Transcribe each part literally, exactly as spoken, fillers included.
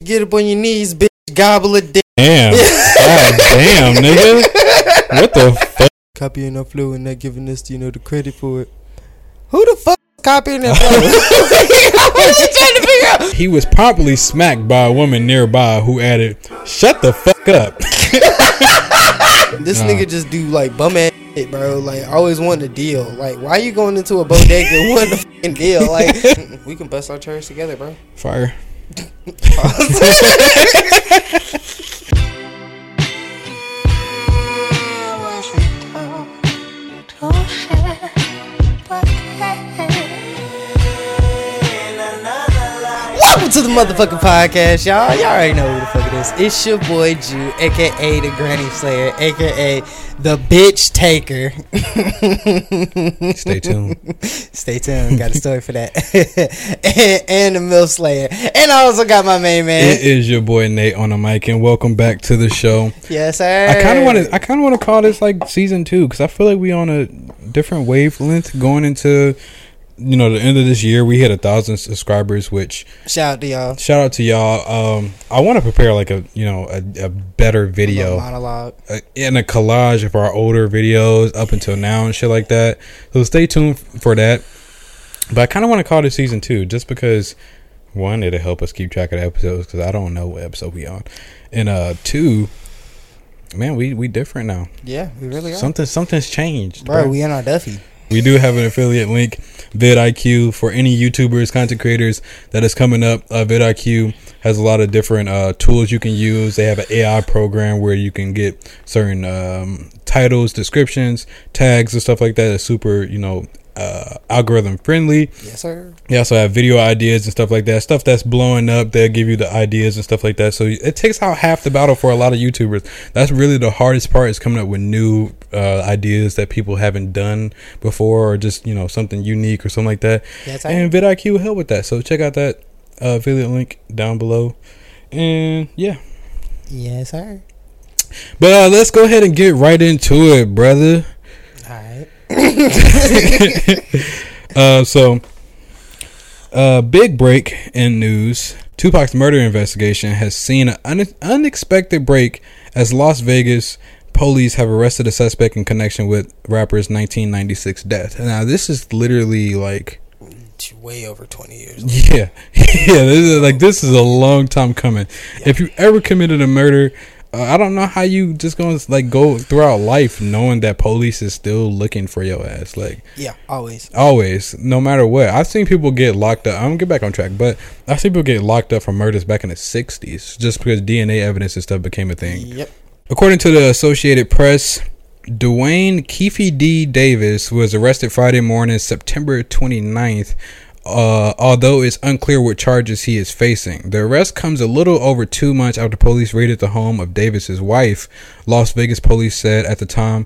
get up on your knees, bitch, gobble a dick. Damn. God damn, nigga. What the fuck? Copying our flow and not giving us, you know, the credit for it. Who the fuck is copying that flow? What is he trying to figure out? He was promptly smacked by a woman nearby who added, "Shut the fuck up." This Nah. nigga just do like bum ass shit, bro. Like, always wanting a deal. Like, why you going into a bodega and wanting a fucking deal? Like, we can bust our chairs together, bro. Fire. Welcome to the motherfucking podcast, y'all. Y'all already know who the fuck it is. It's your boy Jew, aka the Granny Slayer, aka the Bitch Taker. Stay tuned. Stay tuned. Got a story for that. and, and the Milf Slayer. And I also got my main man. It is your boy Nate on the mic, and welcome back to the show. Yes, sir. I kind of want to. I kind of want to call this like season two because I feel like we on a different wavelength going into, you know, the end of this year. We hit a thousand subscribers, which shout out to y'all. Shout out to y'all. Um, I want to prepare like a you know a, a better video, a monologue, uh, and a collage of our older videos up until now and shit like that. So stay tuned for that. But I kind of want to call this season two just because one, it'll help us keep track of the episodes because I don't know what episode we on, and uh, two, man, we we different now. Yeah, we really are. Something something's changed, bro. bro. We in our Duffy. We do have an affiliate link, vidIQ, for any YouTubers, content creators that is coming up. Uh, vidIQ has a lot of different uh, tools you can use. They have an A I program where you can get certain um, titles, descriptions, tags, and stuff like that. It's super, you know, uh, algorithm friendly. Yes, sir. They also have video ideas and stuff like that. Stuff that's blowing up, they'll give you the ideas and stuff like that. So it takes out half the battle for a lot of YouTubers. That's really the hardest part, is coming up with new uh, ideas that people haven't done before, or just, you know, something unique or something like that. Yes, and vidIQ will help with that. So check out that uh, affiliate link down below. And yeah. Yes, sir. But uh, let's go ahead and get right into it, brother. All right. uh, so, uh, big break in news. Tupac's murder investigation has seen an un- unexpected break as Las Vegas police have arrested a suspect in connection with rapper's nineteen ninety-six death. Now, this is literally like way over twenty years. Yeah, yeah. This is like this is a long time coming. Yeah. If you ever committed a murder, Uh, I don't know how you just gonna like go throughout life knowing that police is still looking for your ass. Like, yeah, always, always, no matter what. I've seen people get locked up. I'm gonna get back on track, but I've seen people get locked up for murders back in the sixties just because D N A evidence and stuff became a thing. Yep. According to the Associated Press, Dwayne Keefe D. Davis was arrested Friday morning, September twenty-ninth. Uh, although it's unclear what charges he is facing. The arrest comes a little over two months after police raided the home of Davis's wife. Las Vegas police said at the time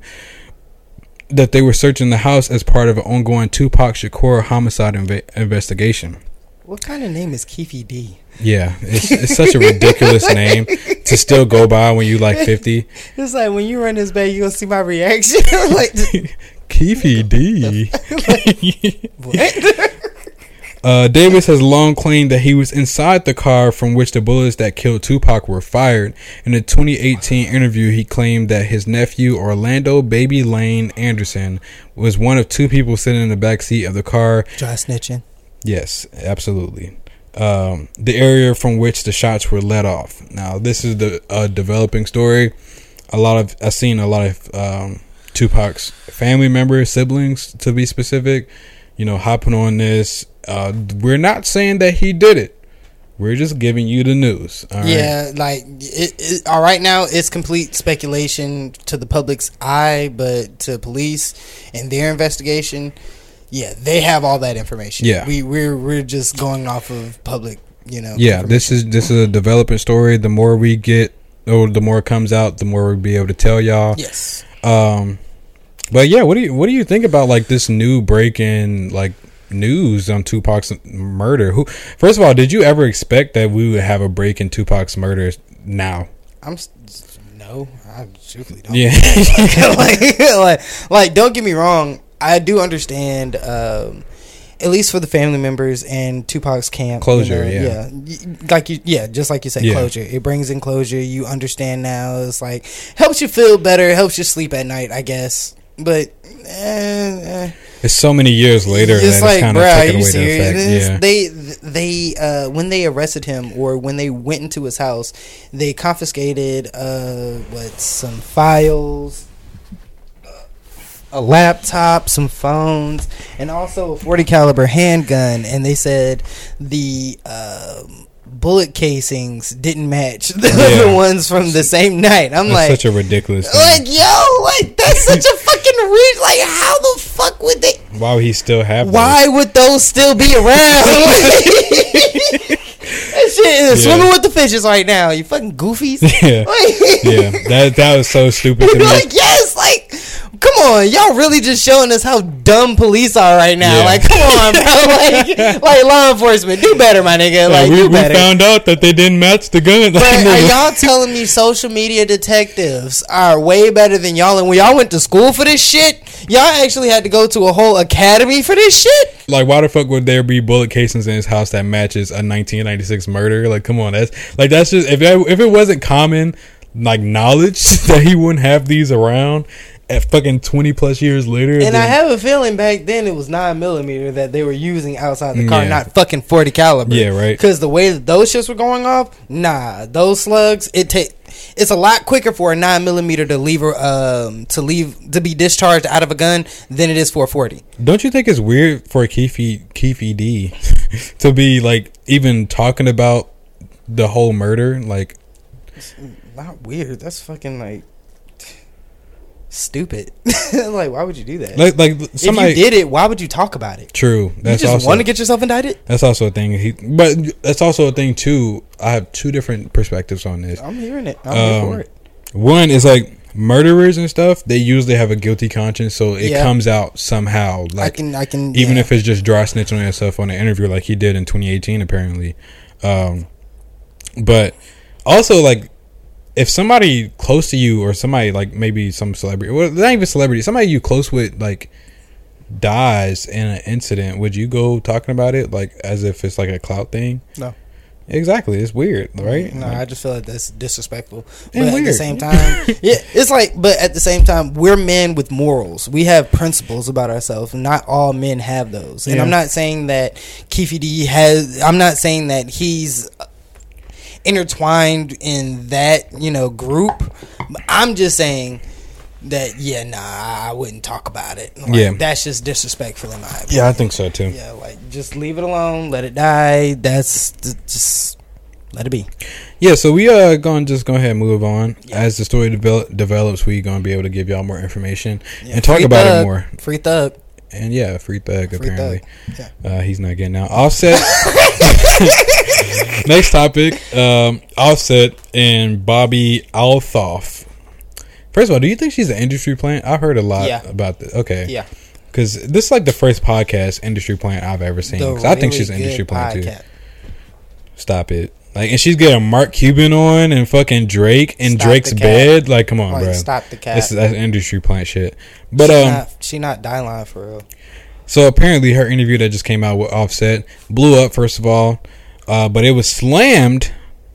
that they were searching the house as part of an ongoing Tupac Shakur homicide inv- investigation. What kind of name is Keefe D? Yeah, it's, it's such a ridiculous name to still go by when you like fifty. It's like when you run this back, you gonna see my reaction. Like Keefe D. Like, what? Uh, Davis has long claimed that he was inside the car from which the bullets that killed Tupac were fired. In a twenty eighteen interview, he claimed that his nephew, Orlando Baby Lane Anderson, was one of two people sitting in the back seat of the car. Dry snitching. Yes, absolutely. Um, the area from which the shots were let off. Now, this is the uh, developing story. A lot of I've seen a lot of um, Tupac's family members, siblings, to be specific, you know, hopping on this. Uh, we're not saying that he did it. We're just giving you the news. All yeah, right? like it, it, all right now, it's complete speculation to the public's eye, but to police and their investigation, yeah, they have all that information. Yeah, we we're we're just going off of public, you know. Yeah, this is this is a developing story. The more we get, or the more it comes out, the more we'll be able to tell y'all. Yes. Um, but yeah, what do you what do you think about like this new break in like news on Tupac's murder? Who, first of all, did you ever expect that we would have a break in Tupac's murder now? I'm no, I truthfully don't. Yeah, like, like, like, don't get me wrong. I do understand, um, at least for the family members and Tupac's camp. Closure, you know, yeah. yeah, like you, yeah, just like you said, Yeah. closure. It brings in closure. You understand now. It's like helps you feel better, helps you sleep at night, I guess. But eh, eh. It's so many years later It's that like, it's kind bruh, of are taken you away the effect. serious? Yeah. They they uh, when they arrested him or when they went into his house, they confiscated uh, what some files, a laptop, some phones, and also a forty caliber handgun. And they said the um, bullet casings didn't match the, Yeah. the ones from the same night. I'm That's like, such a ridiculous thing. like yo, like that's such a fucking re- like how the fuck would they? Why would he still have those? Why would those still be around? That shit is Yeah. swimming with the fishes right now. You fucking goofies. Yeah. Like, Yeah, that that was so stupid to me. like yes, like come on, y'all really just showing us how dumb police are right now. Yeah. Like come on, bro. Like, like law enforcement, do better, my nigga. Like Like, we, do we better. found out that they didn't match the gun. But are y'all telling me social media detectives are way better than y'all? And when y'all went to school for this shit, y'all actually had to go to a whole academy for this shit? Like, why the fuck would there be bullet casings in his house that matches a nineteen ninety-six murder? Like, come on, that's like that's just if that, if it wasn't common like knowledge that he wouldn't have these around at fucking twenty plus years later. And then, I have a feeling back then it was nine millimeter that they were using outside the car, Yeah. not fucking forty caliber. Yeah, right. Because the way that those shits were going off, nah, those slugs, it take. It's a lot quicker for a nine millimeter to leave um to leave to be discharged out of a gun than it is for a forty. Don't you think it's weird for Keefe Keefe D to be like even talking about the whole murder? Like, It's not weird. That's fucking like stupid. Like, why would you do that? like, like somebody if you did it, why would you talk about it? True. You That's just also want to get yourself indicted? that's also a thing. He, but that's also a thing too. I have two different perspectives on this. I'm hearing it. I'm Um, here for it. One is like murderers and stuff. They usually have a guilty conscience, so it Yeah. comes out somehow. I Like can, I can, even yeah. if it's just dry snitching on yourself on an interview, like he did in twenty eighteen, apparently. Um, but also like. If somebody close to you or somebody like maybe some celebrity, well, not even celebrity, somebody you close with like dies in an incident, would you go talking about it like as if it's like a clout thing? No. Exactly. It's weird, right? No, I just feel like that's disrespectful. But And at the weird. same time, yeah, it's like, but at the same time, we're men with morals. We have principles about ourselves. Not all men have those. And Yeah. I'm not saying that Keefe D has, I'm not saying that he's intertwined in that, you know, group. I'm just saying that, yeah, nah, I wouldn't talk about it. Like, Yeah. that's just disrespectful in my opinion. Yeah, I think so too. Yeah, like just leave it alone, let it die. That's th- just let it be. Yeah, so we are going to just go ahead and move on. Yeah. As the story develop, develops, we're going to be able to give y'all more information Yeah, and talk free about thug, it more. Free thug. And yeah, free thug Free apparently. thug. Uh, he's not getting out. Offset. Next topic. Um, Offset and Bobby Althoff. First of all, do you think she's an industry plant? I've heard a lot Yeah. about this. Okay. Yeah. Because this is like the first podcast industry plant I've ever seen. The 'Cause I think really she's an good industry plant too. podcast. Stop it. Like, and she's getting Mark Cuban on and fucking Drake in Stop Drake's the cat. bed. Like, come on, Like, bro. stop the cat. This is that's industry plant shit. But she um, not, she not die line for real. so apparently her interview that just came out with Offset blew up. First of all, uh, but it was slammed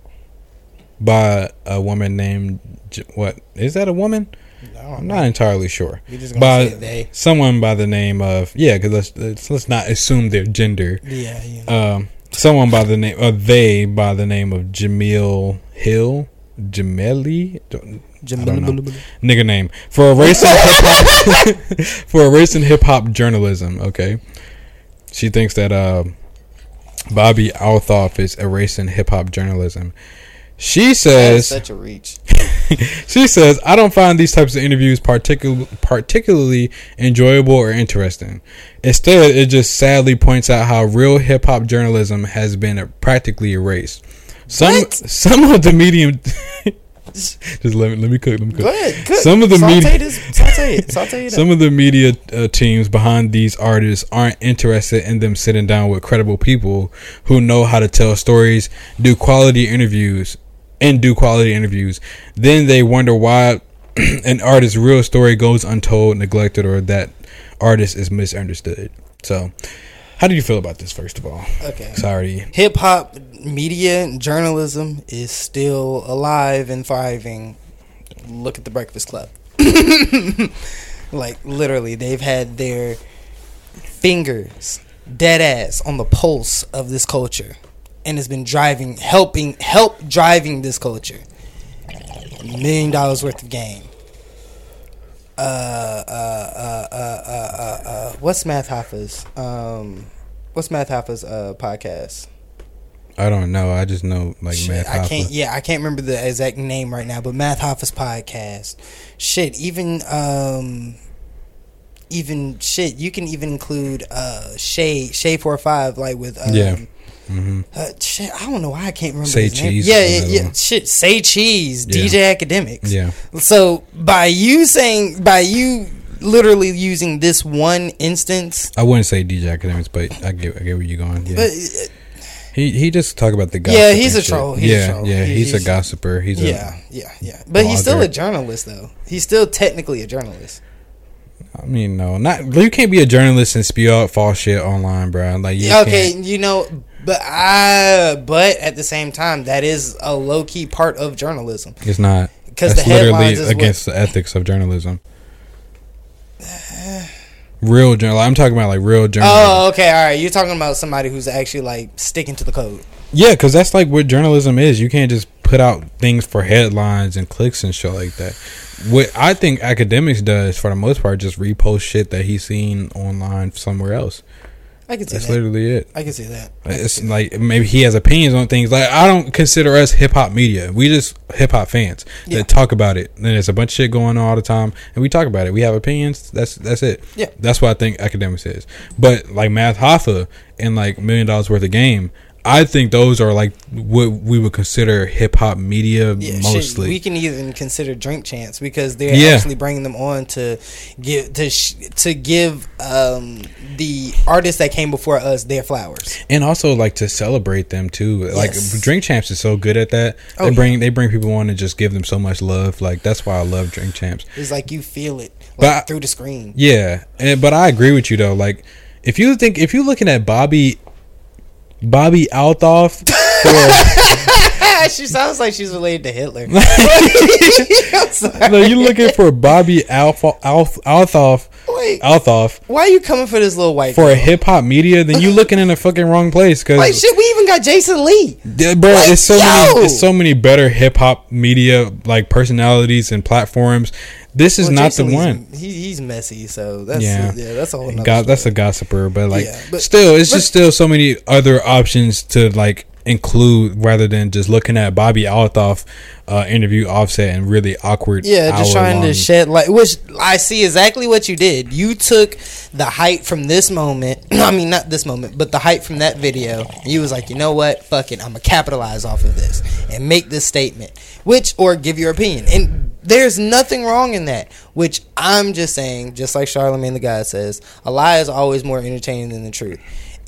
by a woman named J- what is that a woman? No, I'm not entirely sure. We just gonna By say they. someone by the name of yeah, because let's, let's let's not assume their gender. Yeah, you know. Um, someone by the name of they by the name of Jamil Hill, Jameli, don't- I don't know. Nigga name for a race in hip hop for a race in hip hop journalism. Okay, she thinks that uh, Bobby Althoff is erasing hip hop journalism. She That's says such a reach. she says, I don't find these types of interviews particular, particularly enjoyable or interesting. Instead, it just sadly points out how real hip hop journalism has been practically erased. Some What? some of the medium just let me let me cook let me cook. Go ahead. Cook. Some of the saute media this, saute it. Saute it. some of the media uh, teams behind these artists aren't interested in them sitting down with credible people who know how to tell stories, do quality interviews, and do quality interviews. Then they wonder why an artist's real story goes untold, neglected, or that artist is misunderstood. So How do you feel about this, first of all? Okay. Sorry. Hip hop media and journalism is still alive and thriving. Look at the Breakfast Club. Like, literally, they've had their fingers dead ass on the pulse of this culture, and has been driving, helping, help driving this culture. Million dollars worth of game. Uh, uh, uh, uh, uh, uh, uh, what's Math Hoffa's? Um, what's Math Hoffa's uh podcast? I don't know. I just know like Shit, Math Hoffa. I can't. Yeah, I can't remember the exact name right now. But Math Hoffa's podcast. Shit, even um, even shit. You can even include uh Shay Shay four or five like with um, yeah. Mm-hmm. Uh, shit, I don't know why I can't remember Say his Cheese. name. Yeah, yeah, yeah. Shit, Say Cheese, Yeah. D J Academics. Yeah. So by you saying, by you literally using this one instance, I wouldn't say D J Academics, but I get I get where you're going. Yeah. but uh, he he just talk about the gossip. yeah, he's a and shit. troll. He's yeah, a troll. yeah, He- he's, he's- a gossiper. He's yeah, yeah, yeah. But he's still blogger. a journalist, though. He's still technically a journalist. a. I mean, no, not you can't be a journalist and spew out false shit online, bro. Like, you Okay, can't. you know, but I, but at the same time, that is a low key part of journalism. It's not. 'Cause That's the headlines literally is what- against the ethics of journalism. Real journal. I'm talking about like real journalism. Oh, okay, all right. You're talking about somebody who's actually like sticking to the code. Yeah, because that's like what journalism is. You can't just put out things for headlines and clicks and shit like that. What I think Academics does, for the most part, just repost shit that he's seen online somewhere else. I can see That's that. literally it. I can see that. I can It's see that. like maybe he has opinions on things. Like, I don't consider us hip hop media. We just hip hop fans Yeah. that talk about it. And there's a bunch of shit going on all the time, and we talk about it. We have opinions. That's that's it. Yeah. That's what I think Academics is. But like Math Hoffa and like Million Dollars Worth of Game, I think those are like what we would consider hip hop media Yeah, mostly. shit, we can even consider Drink Champs because they're Yeah. actually bringing them on to give to sh- to give um, the artists that came before us their flowers. And also like to celebrate them too. Like Yes. Drink Champs is so good at that. Oh, they bring yeah. they bring people on and just give them so much love. Like, that's why I love Drink Champs. It's like you feel it like, But I- through the screen. Yeah, and, but I agree with you though. Like, if you think if you're looking at Bobby Bobby Althoff, for, She sounds like she's related to Hitler. I'm sorry. no, you're looking for Bobby Alpha, Alf, Althoff, Like, Althoff why are you coming for this little white for girl? a hip hop media, then you looking in the fucking wrong place. Cause Like shit, we even got Jason Lee. Yeah, bro, Like, it's so yo! many, it's so many better hip hop media like personalities and platforms. This is Well, not Jason the Lee's- one. He, he's messy, so that's Yeah. yeah, that's a whole nother God, that's story. a gossiper, but like, Yeah, but- still, it's but- just still so many other options to like include rather than just looking at Bobby Althoff uh, interview Offset and really awkward. Yeah, just trying hour-long- to shed light. Which I see exactly what you did. You took the hype from this moment. I mean, not this moment, but the hype from that video. And you was like, you know what? Fuck it. I'm gonna capitalize off of this and make this statement. Which, or give your opinion. And there's nothing wrong in that. Which I'm just saying, just like Charlamagne the God says, a lie is always more entertaining than the truth.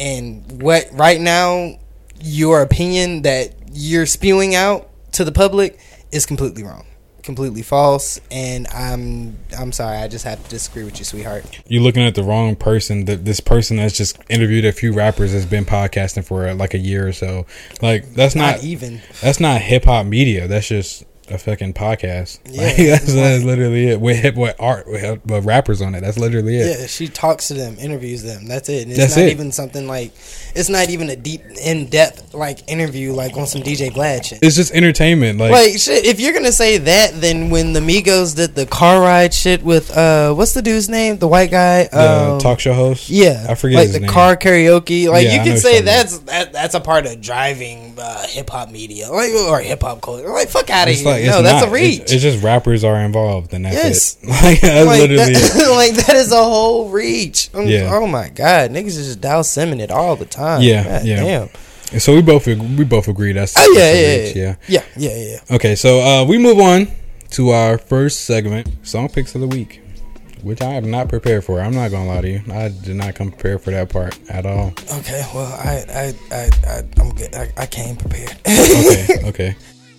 And what right now, your opinion that you're spewing out to the public is completely wrong, completely false, and I'm I'm sorry, I just have to disagree with you, sweetheart. You're looking at the wrong person. That this person that's just interviewed a few rappers has been podcasting for uh, like a year or so. Like, that's Not, not, even. that's not hip hop media. That's just a fucking podcast. Yeah, Like, that's, it's that's like- literally it. With hip, with art, with, with rappers on it. That's literally it. Yeah, she talks to them, interviews them. That's it. And it's That's not it. even something like, it's not even a deep, in depth like interview like on some D J Vlad shit. It's just entertainment. Like, Like shit, if you're gonna say that, then when the Migos did the car ride shit with uh, what's the dude's name? The white guy, the um, talk show host. Yeah, I forget like his the name. car karaoke. Like Yeah, I you know can what say you're talking that's that, that's a part of driving uh, hip hop media, like or hip hop culture. Like fuck out of It's here. like, no, it's that's not. a reach. It's, it's just rappers are involved, and that's Yes. it. Like, that's like, literally that, it. like that is a whole reach. I'm- Yeah. Oh my god, niggas is just Dow Simming it all the time. Yeah, God yeah. Damn. And so we both ag- we both agree that's. Oh yeah, that's a yeah, reach, yeah, yeah, yeah, yeah, yeah. Okay, so uh, we move on to our first segment, song picks of the week, which I am not prepared for. I'm not gonna lie to you, I did not come prepared for that part at all. Okay, well, I, I, I, I I'm good. I, I came prepared. Okay, okay.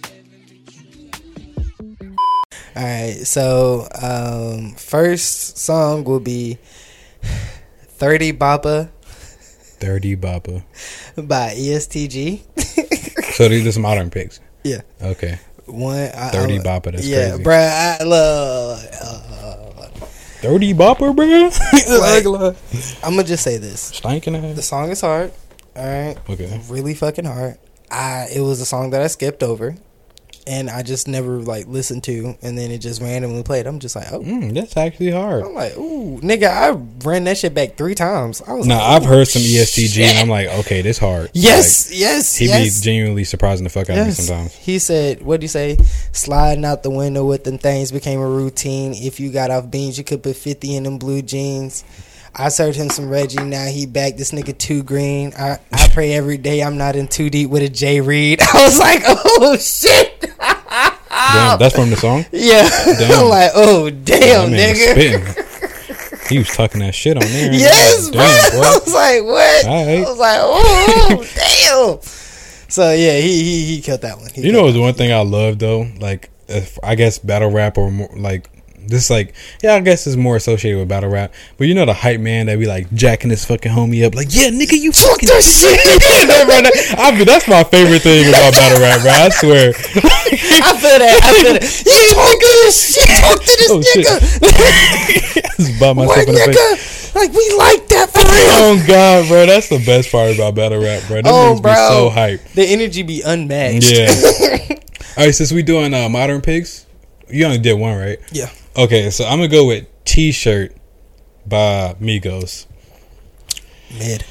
All right, so um, first song will be thirty Baba Dirty Bopper. by E S T G. So these are some modern picks. Yeah. Okay. One. I, Dirty I, Bopper. That's yeah, crazy. bruh. I love. Uh, Dirty Bopper, bro. like, I'm gonna just say this. Stinking ass. The song is hard. All right. Okay. Really fucking hard. I. It was a song that I skipped over. And I just never like listened to, and then it just randomly played. I'm just like, oh, Mm, that's actually hard. I'm like, ooh, nigga, I ran that shit back three times. I was Nah, like, I've ooh, heard some E S T G, shit. and I'm like, okay, this hard. Yes, Like, yes, he yes. be genuinely surprising the fuck out of me Yes. sometimes. He said, what'd he say? Sliding out the window with them things became a routine. If you got off beans, you could put fifty in them blue jeans. I served him some Reggie. Now he back. This nigga too green. I, I pray every day I'm not in too deep with a J Reed. I was like, oh, shit. Damn, that's from the song? Yeah. Damn. I'm like, oh, damn, That man nigga. was spitting. He was tucking that shit on there. Yes, bro. Damn, boy. I was like, what? All right. I was like, oh, damn. So, yeah, he, he, he killed that one. He You know, killed what's one thing I love though, like if, I guess battle rap or more, like this, like yeah, I guess it's more associated with battle rap. But you know, the hype man that be like jacking his fucking homie up, like yeah, nigga, you fucking that shit. I mean, that's my favorite thing about battle rap, bro. I swear. I feel that. I feel that. You talk to this shit. Talk to this Oh, shit. nigga. Just bought myself What in the face. nigga? Like we like that for real. Oh god, bro, that's the best part about battle rap, bro. This Oh, niggas bro. be so hype. The energy be unmatched. Yeah. All right, since we doing uh, modern picks, you only did one, right? Yeah. Okay, so I'm gonna go with T-shirt by Migos. Mid.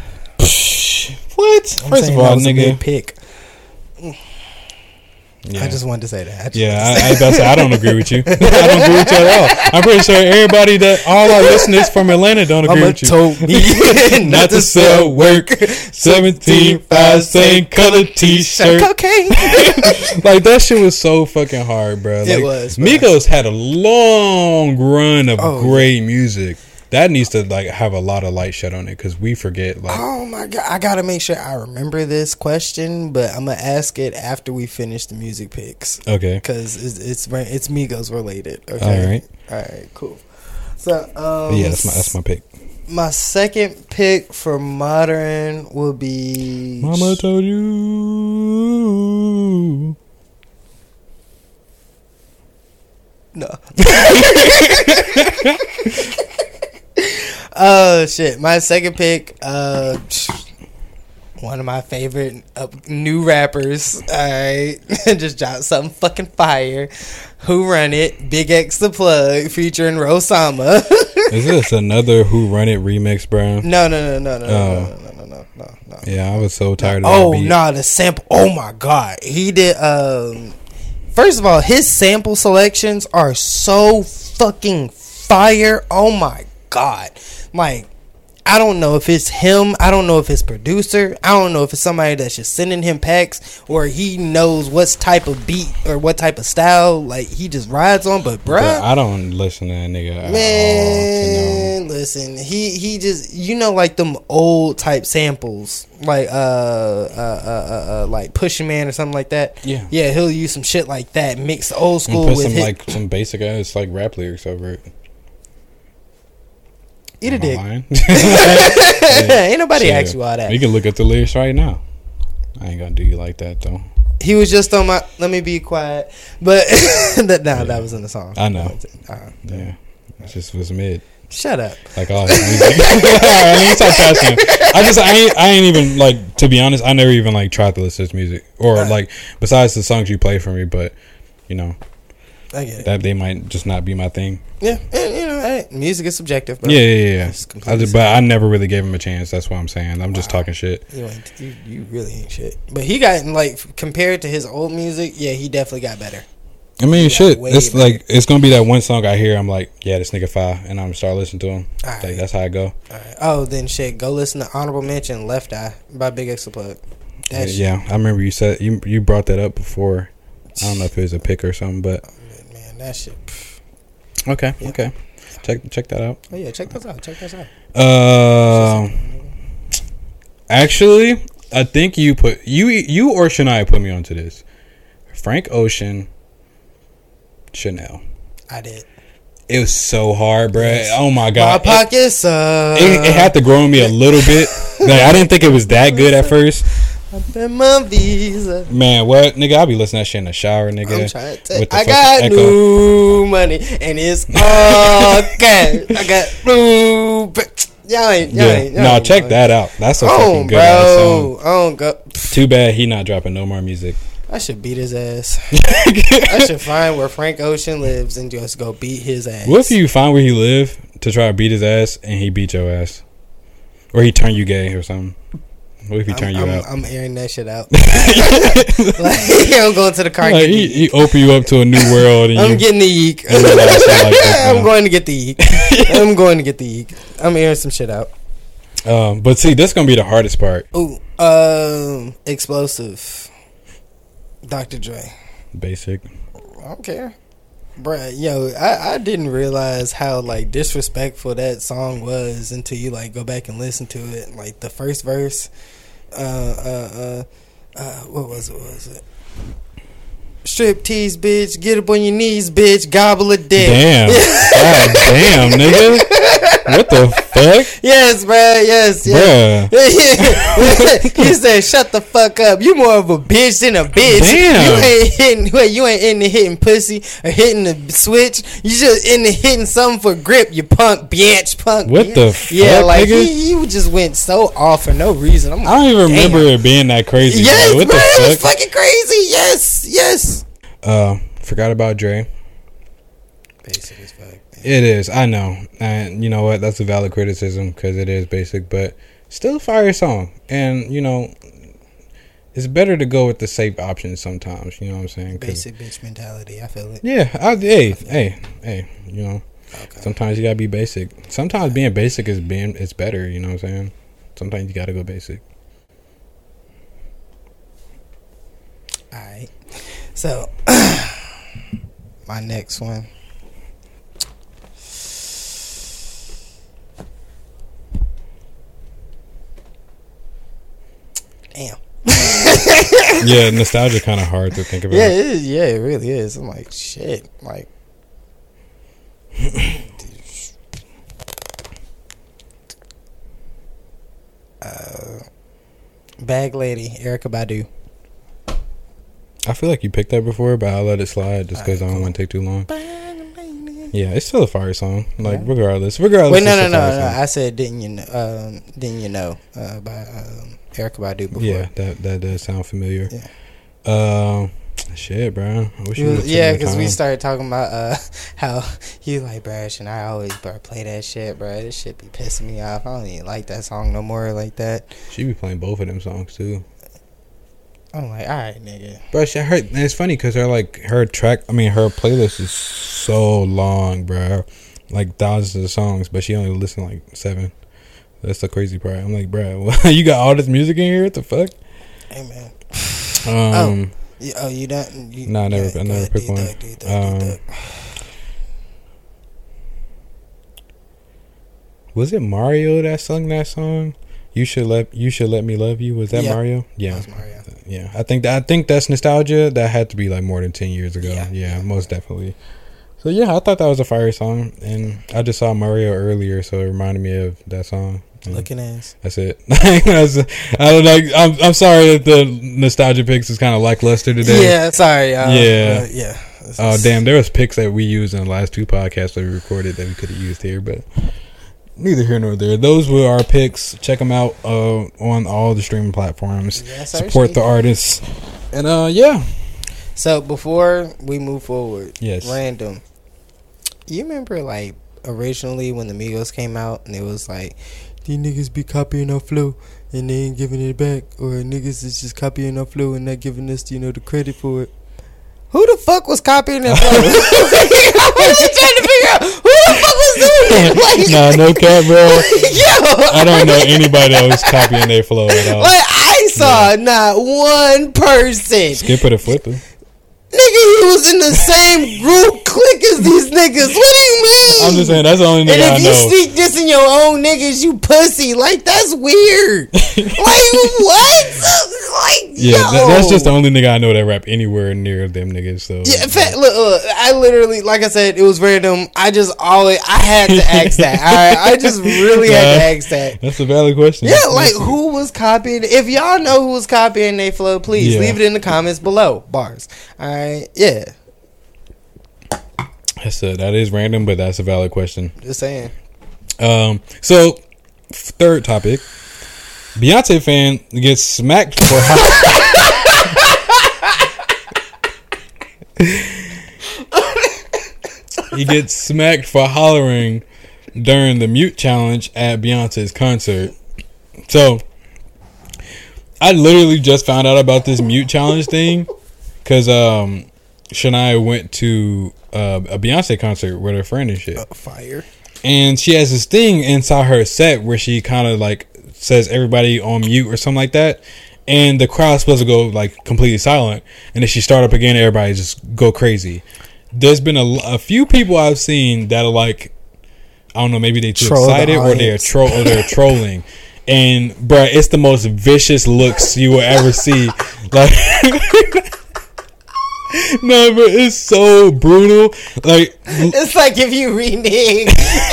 What? I'm First saying of all, that was a nigga. mid pick. Yeah. I just wanted to say that. I just Yeah, wanted to I, I, say was about to say, I don't agree with you. I don't agree with you at all. I'm pretty sure everybody that all our listeners from Atlanta don't agree Mama with you. told me Not to sell work. seventeen five same color T-shirt. Cocaine. Like that shit was so fucking hard, bro. Like, It was, bro. Migos had a long run of Oh, great music. That needs to like have a lot of light shed on it because we forget. Like, Oh my god! I gotta make sure I remember this question, but I'm gonna ask it after we finish the music picks okay, because it's it's it's Migos related. Okay. all right, All right. Cool. So um, yeah, that's my that's my pick. my second pick for modern will be Mama told you. no. Oh shit! My second pick, uh, one of my favorite uh, new rappers. All right, just dropped something fucking fire. Who Run It? Big X the Plug featuring Rosama. Is this another Who Run It remix, bro? no, no, no, no, no, Oh. no, no, no, no, no, no. Yeah, I was so tired of Oh that beat. nah, the sample. Oh my god, he did. Um, first of all, his sample selections are so fucking fire. Oh my god, like I don't know if it's him. I don't know if it's producer. I don't know if it's somebody that's just sending him packs or he knows what type of beat or what type of style like he just rides on. But bruh, Bruh, I don't listen to that nigga at all. man, listen, he he just you know like them old type samples like uh uh uh, uh, uh like Pusha Man or something like that. Yeah. yeah, he'll use some shit like that, mix the old to know. school And put with some his, like some basic ass like rap lyrics over it. eat a Am I dick. lying? Ain't nobody Shit. asked you all that. We can look at the lyrics right now. I ain't gonna do you like that though. He was just on my. Let me be quiet. But that nah, that was in the song. I know. Uh, Yeah, it just was mid. shut up. Like all his music. I mean, stop passing. I just I ain't, I ain't even like to be honest. I never even like tried to listen to his music or Right. like besides the songs you play for me. But you know I get it. that they might just not be my thing. Yeah, and, you know, hey, music is subjective. Bro. Yeah, yeah, yeah. It's I completely just, but I never really gave him a chance. That's what I'm saying. I'm just Wow. talking shit. You, ain't, you you really ain't shit. But he got like compared to his old music, yeah, he definitely got better. I mean, Yeah, shit. way It's better. like it's gonna be that one song I hear. I'm like, yeah, this nigga fire, and I'm gonna start listening to him. All Like right. that's how I go. All right. Oh, then shit, go listen to Honorable Mention Left Eye by Big X the Plug. That shit, Yeah, I remember you said you you brought that up before. I don't know if it was a pick or something, but man, that shit. pff. okay, Yeah. okay. Check check that out. Oh yeah, check those out. Check those out. Um, actually, I think you put you you or Shania put me onto this. Frank Ocean, Chanel. I did. It was so hard, bruh. Yes. Oh my My god, it, pockets. Uh, it, it had to grow on me a little bit. Like, I didn't think it was that good at first. Up in my visa. Man, what, nigga? I'll be listening to that shit in the shower, nigga. I'm trying to tell with the I fucking got echo. new money and it's all cash. I got blue. Y'all ain't, y'all Yeah, ain't. Y'all no, ain't check know. that out. That's a Oh, fucking good ass song. bro. Oh, go. Too bad he not dropping no more music. I should beat his ass. I should find where Frank Ocean lives and just go beat his ass. What if you find where he live to try to beat his ass and he beat your ass, or he turn you gay or something? What if he turn I'm, you I'm, out? I'm airing that shit out. Like, I'm going to the car. Like, and he, get he open you up to a new world. And I'm you, getting the yeek. and you like, like this I'm now. going to get the yeek. I'm going to get the yeek. I'm airing some shit out. Um, but see, that's gonna be the hardest part. Ooh, um, explosive. Doctor Dre. Basic. I don't care. Bruh, yo, I, I didn't realize how, like, disrespectful that song was until you, like, go back and listen to it. Like, the first verse, uh, uh, uh, uh what was it, what was it? Strip tease, bitch, get up on your knees, bitch, gobble a dick. Damn. God damn, nigga. What the fuck? Yes, bruh, yes, yes. Bruh. He said, "Shut the fuck up. You more of a bitch than a bitch. Damn. You ain't hitting. Wait, you ain't into hitting pussy or hitting the switch. You just into hitting something for grip. You punk bitch, punk. What bitch." the fuck, Yeah, like nigga? he, he just went so off for no reason. I'm like, I don't even damn. remember it being that crazy. Yes, bro. What bro, it the was fuck? fucking crazy. Yes, yes. Uh, forgot about Dre. Basic as fuck. Man. It is. I know, and you know what? That's a valid criticism because it is basic, but still a fire song. And you know, it's better to go with the safe options sometimes. You know what I'm saying? 'Cause- Basic bitch mentality. I feel it. Yeah. I, hey, hey, hey. You know, Okay. sometimes you gotta be basic. Sometimes being basic is being it's better. You know what I'm saying? Sometimes you gotta go basic. All right. So, my next one. Damn. Yeah, nostalgia kind of hard to think about. Yeah, it is. Yeah, it really is. I'm like, shit. Like, uh, Bag Lady, Erykah Badu. I feel like you picked that before, but I'll let it slide just because I don't want to take too long. Yeah, it's still a fire song. Like, Yeah. regardless. Regardless. Wait, no, it's no, a no, fire no. song. I said, didn't you know? Um, didn't you know? Uh, by um, Erykah Badu before. Yeah, that that does sound familiar. Yeah. Um, shit, bro. I wish you would've Yeah, taken the because we time. started talking about uh how you like Brash and I always bro, play that shit, bro. This shit be pissing me off. I don't even like that song no more like that. She be playing both of them songs too. I'm like, all right, nigga. But she, her, and it's funny because her like her track. I mean, her playlist is so long, bro. Like thousands of songs, but she only listen like seven. That's the crazy part. I'm like, bro, you got all this music in here? What the fuck? Hey man. Um, You, oh, you done? You, Nah, I never- yeah, I go never ahead, picked do one. that, do that, do Um, that. was it Mario that sung that song? You should let you should let me love you. Was that Yeah. Mario? Yeah, That was Mario. yeah. I think that I think that's nostalgia. That had to be like more than ten years ago. Yeah. Yeah, most definitely. So yeah, I thought that was a fire song, and I just saw Mario earlier, so it reminded me of that song. And Looking ass. that's it. That's, I don't know. I'm I'm sorry that the nostalgia picks is kind of lackluster today. Yeah, sorry. Uh, Yeah. uh, yeah. This Oh is- damn! There was picks that we used in the last two podcasts that we recorded that we could have used here, but neither here nor there. Those were our picks. Check them out uh, on all the streaming platforms. Yes, sir, Support the Steve. artists, and uh, yeah, So before we move forward, Yes. random. You remember like originally when the Migos came out and it was like these niggas be copying our flow and they ain't giving it back, or niggas is just copying our flow and not giving us, you know, the credit for it. Who the fuck was copying that flow? I was trying to figure out who the fuck was doing it. Like, nah, no cap, bro. yo, I don't know anybody that was copying their flow at all. Like I saw not one person. Skip it or flip it. Nigga, he was in the same group clique is these niggas? What do you mean? I'm just saying that's the only nigga And if I you know. sneak this in your own niggas, you pussy. Like, that's weird. Like, what? Like, Yeah, yo. that, that's just the only nigga I know that rap anywhere near them niggas. So Yeah, in fact, look, look, I literally, like I said, it was random. I just always, I had to ask that. I, I just really had to ask that. That's a valid question. Yeah, like, who was copying? If y'all know who was copying they flow, please Yeah. leave it in the comments below. Bars. All right, yeah. That's a, that is random, but that's a valid question. Just saying. Um, so third topic, Beyonce fan gets smacked for. He gets smacked for hollering during the mute challenge at Beyonce's concert. So, I literally just found out about this mute challenge thing because um, Shania went to uh, a Beyonce concert with her friend and shit. Uh, fire. And she has this thing inside her set where she kind of like says everybody on mute or something like that. And the crowd's supposed to go like completely silent. And then she start up again, everybody just go crazy. There's been a, a few people I've seen that are like, I don't know, maybe they too Troll the excited or they're audience. tro- or they're trolling. And bruh, it's the most vicious looks you will ever see. Like, no, but it's so brutal. Like, It's like if you renege.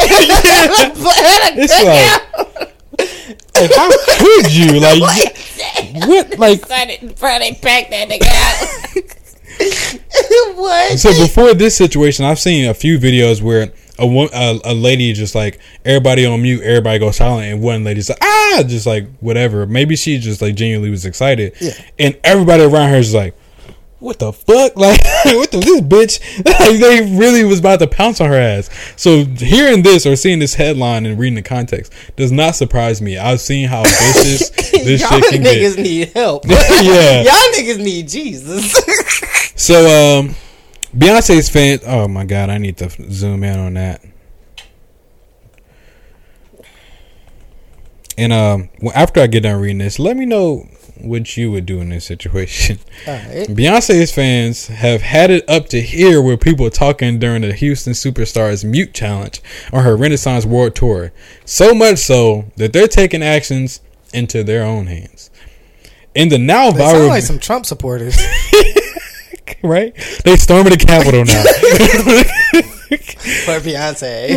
it's like, like, how could you? Like, what? Like, Friday pack that nigga out. What? so before this situation, I've seen a few videos where a, wo- a a lady just like everybody on mute, everybody goes silent, and one lady's like ah, just like whatever. Maybe she just like genuinely was excited, Yeah. and everybody around her is like, what the fuck? Like, what the this bitch? Like, they really was about to pounce on her ass. So hearing this or seeing this headline and reading the context does not surprise me. I've seen how vicious this Y'all shit can niggas get. need help. Yeah. Y'all niggas need Jesus. So, um, Beyonce's fan. Oh my god, I need to zoom in on that. And um, well, after I get done reading this, let me know what you would do in this situation. All right. Beyonce's fans have had it up to here with people talking during the Houston Superstars Mute Challenge on her Renaissance World Tour. So much so that they're taking actions into their own hands. In the now They sound viral, like some Trump supporters. right? They storming the Capitol now. For Beyonce.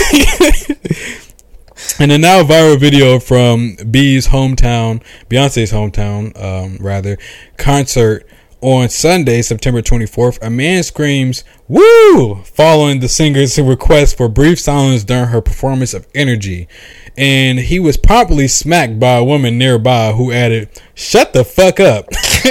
And a now viral video from B's hometown, Beyonce's hometown, um, rather, concert on Sunday, September twenty-fourth. A man screams, "Woo!" following the singer's request for brief silence during her performance of Energy. And he was promptly smacked by a woman nearby who added, "Shut the fuck up."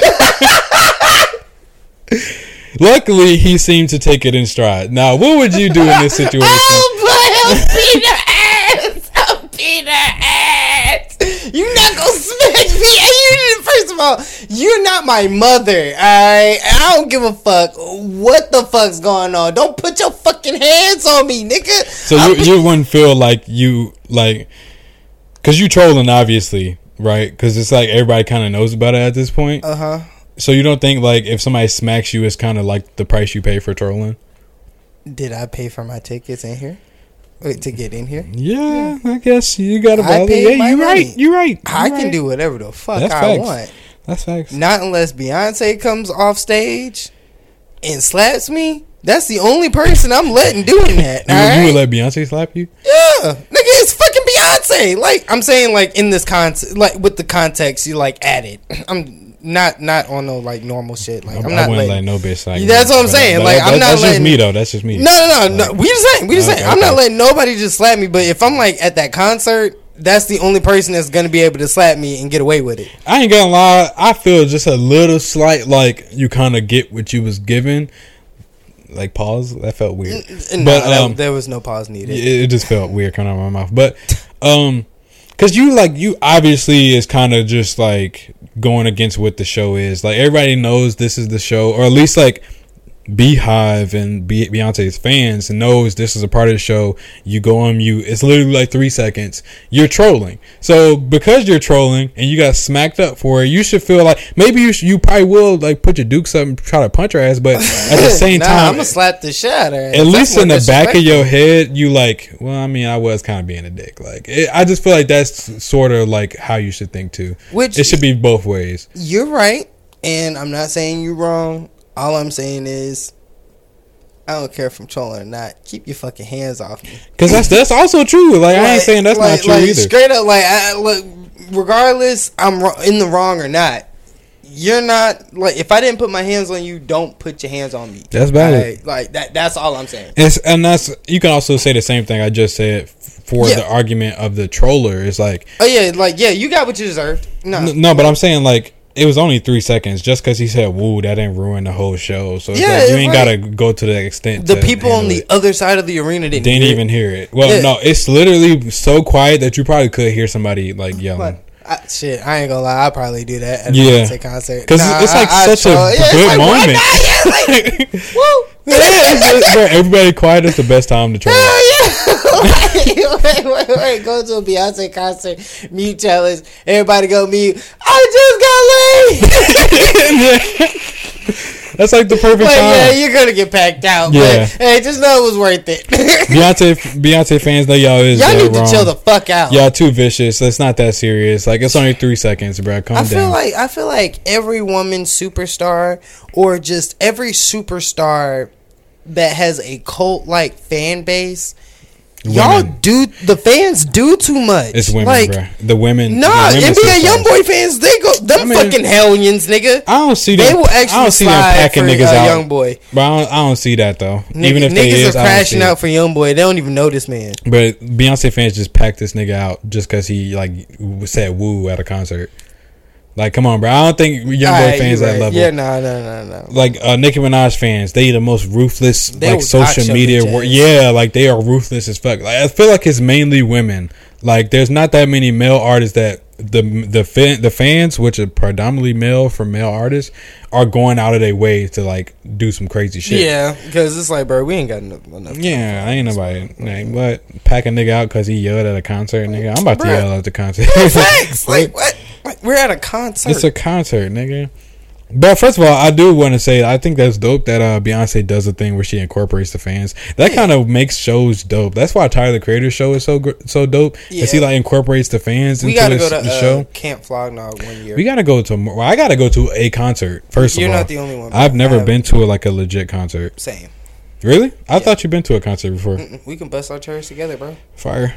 Luckily, he seemed to take it in stride. Now, what would you do in this situation? Oh, boy, I'll beat her ass. I'll beat her ass. You're not gonna smack me. You, first of all, you're not my mother, alright? I don't give a fuck what the fuck's going on. Don't put your fucking hands on me, nigga. So you, you wouldn't feel like you, like, because you trolling, obviously, right? Because it's like everybody kind of knows about it at this point. Uh-huh. So you don't think, like, if somebody smacks you, it's kind of like the price you pay for trolling? Did I pay for my tickets in here? Wait, to get in here? Yeah, I guess you got to I bother. paid Yeah, my you're money. right. You're right. I You're can right. do whatever the fuck That's I facts. want. That's facts. Not unless Beyonce comes off stage and slaps me. That's the only person I'm letting doing that. You, all you right? would let Beyonce slap you? Yeah, nigga, it's fucking Beyonce. Like I'm saying, like in this context, like with the context, you like added. I'm not not on no like normal shit. Like I, I'm I not wouldn't letting. let no bitch slap me. That's what I'm But- saying. but Like, that- I'm not That's just letting- me, though. That's just me. No, no, no, no. We just saying. We just Okay, saying. I'm not okay. letting nobody just slap me. But if I'm like at that concert, that's the only person that's gonna be able to slap me and get away with it. I ain't gonna lie. I feel just a little slight, like, you kind of get what you was given. Like, pause. That felt weird. No, But, that- um, there was no pause needed. It, it just felt weird coming out of my mouth. But, um, because you, like, you obviously is kind of just, like, going against what the show is. Like, everybody knows this is the show. Or at least, like, Beehive and Be- Beyonce's fans knows this is a part of the show. You go on mute. It's literally like three seconds. You're trolling. So because you're trolling and you got smacked up for it, you should feel like maybe you sh- you probably will like put your dukes up and try to punch her ass, but at the same nah, time, I'm gonna slap the shit out of her. At least in the back of your head, you like, well, I mean, I was kind of being a dick. Like, it, I just feel like that's sort of like how you should think too. Which it should be both ways. You're right, and I'm not saying you're wrong. All I'm saying is, I don't care if I'm trolling or not. Keep your fucking hands off me. Because that's that's also true. Like, like I ain't saying that's like, not true like, either. Straight up, like, I, look, regardless, I'm in the wrong or not. You're not like if I didn't put my hands on you, don't put your hands on me. That's valid. Like, like that. That's all I'm saying. It's, and that's you can also say the same thing I just said for yeah. the argument of the troller. It's like, oh yeah, like yeah, you got what you deserved. No, n- no, but I'm saying like. It was only three seconds. Just because he said "woo," that didn't ruin the whole show. So it's yeah, like you ain't right. gotta go to the extent. The people on the it. other side of the arena didn't, didn't hear even it. hear it. Well, yeah. no, it's literally so quiet that you probably could hear somebody like yelling. But, I, shit, I ain't gonna lie. I probably do that at yeah. a concert because nah, it's like I, such I a yeah, good like, moment. What? Yeah, like, woo. Yeah, it's just, bro, everybody quiet is the best time to try. Hell yeah! wait, wait, wait, wait! Go to a Beyonce concert, mute challenge. Everybody go mute. I just got laid. That's like the perfect like, time. Yeah, you're gonna get packed out. Yeah. But, hey, just know it was worth it. Beyonce, Beyonce fans know y'all is y'all need wrong. to chill the fuck out. Y'all too vicious. It's not that serious. Like it's only three seconds, bro. Calm I down. feel like I feel like every woman superstar or just every superstar that has a cult like fan base. Women. Y'all do the fans do too much. It's women, like, bro. The women. Nah, the women N B A YoungBoy fans, they go them I mean, fucking hellions, nigga. I don't see them. They will actually I don't see them packing for, niggas uh, out. YoungBoy, but I don't, I don't see that though. Nigga, even if niggas they is, are crashing out for YoungBoy, they don't even know this man. But Beyonce fans just packed this nigga out just because he like said "woo" at a concert. Like, come on, bro. I don't think YoungBoy right, fans at that level. Yeah, no, no, no, no. Like uh, Nicki Minaj fans, they the most ruthless, they like social media. Wor- yeah, like they are ruthless as fuck. Like I feel like it's mainly women. Like there's not that many male artists that the the fan, the fans, which are predominantly male from male artists, are going out of their way to like do some crazy shit. Yeah, because it's like, bro, we ain't got enough. enough yeah, I ain't nobody. Like, what pack a nigga out because he yelled at a concert, nigga. I'm about bro. to yell at the concert. Facts. Like what? Like, we're at a concert. It's a concert, nigga. But first of all, I do want to say I think that's dope that uh, Beyonce does a thing where she incorporates the fans. That yeah. kind of makes shows dope. That's why Tyler the Creator show is so so dope. Yeah. Because he like incorporates the fans we into gotta this, go to, the uh, show. Camp Flognog one year. We gotta go to. Well, I gotta go to a concert first. You're of all, not the only one. I've never been to a, like a legit concert. Same. Really? I yeah. thought you'd been to a concert before. Mm-mm. We can bust our chairs together, bro. Fire.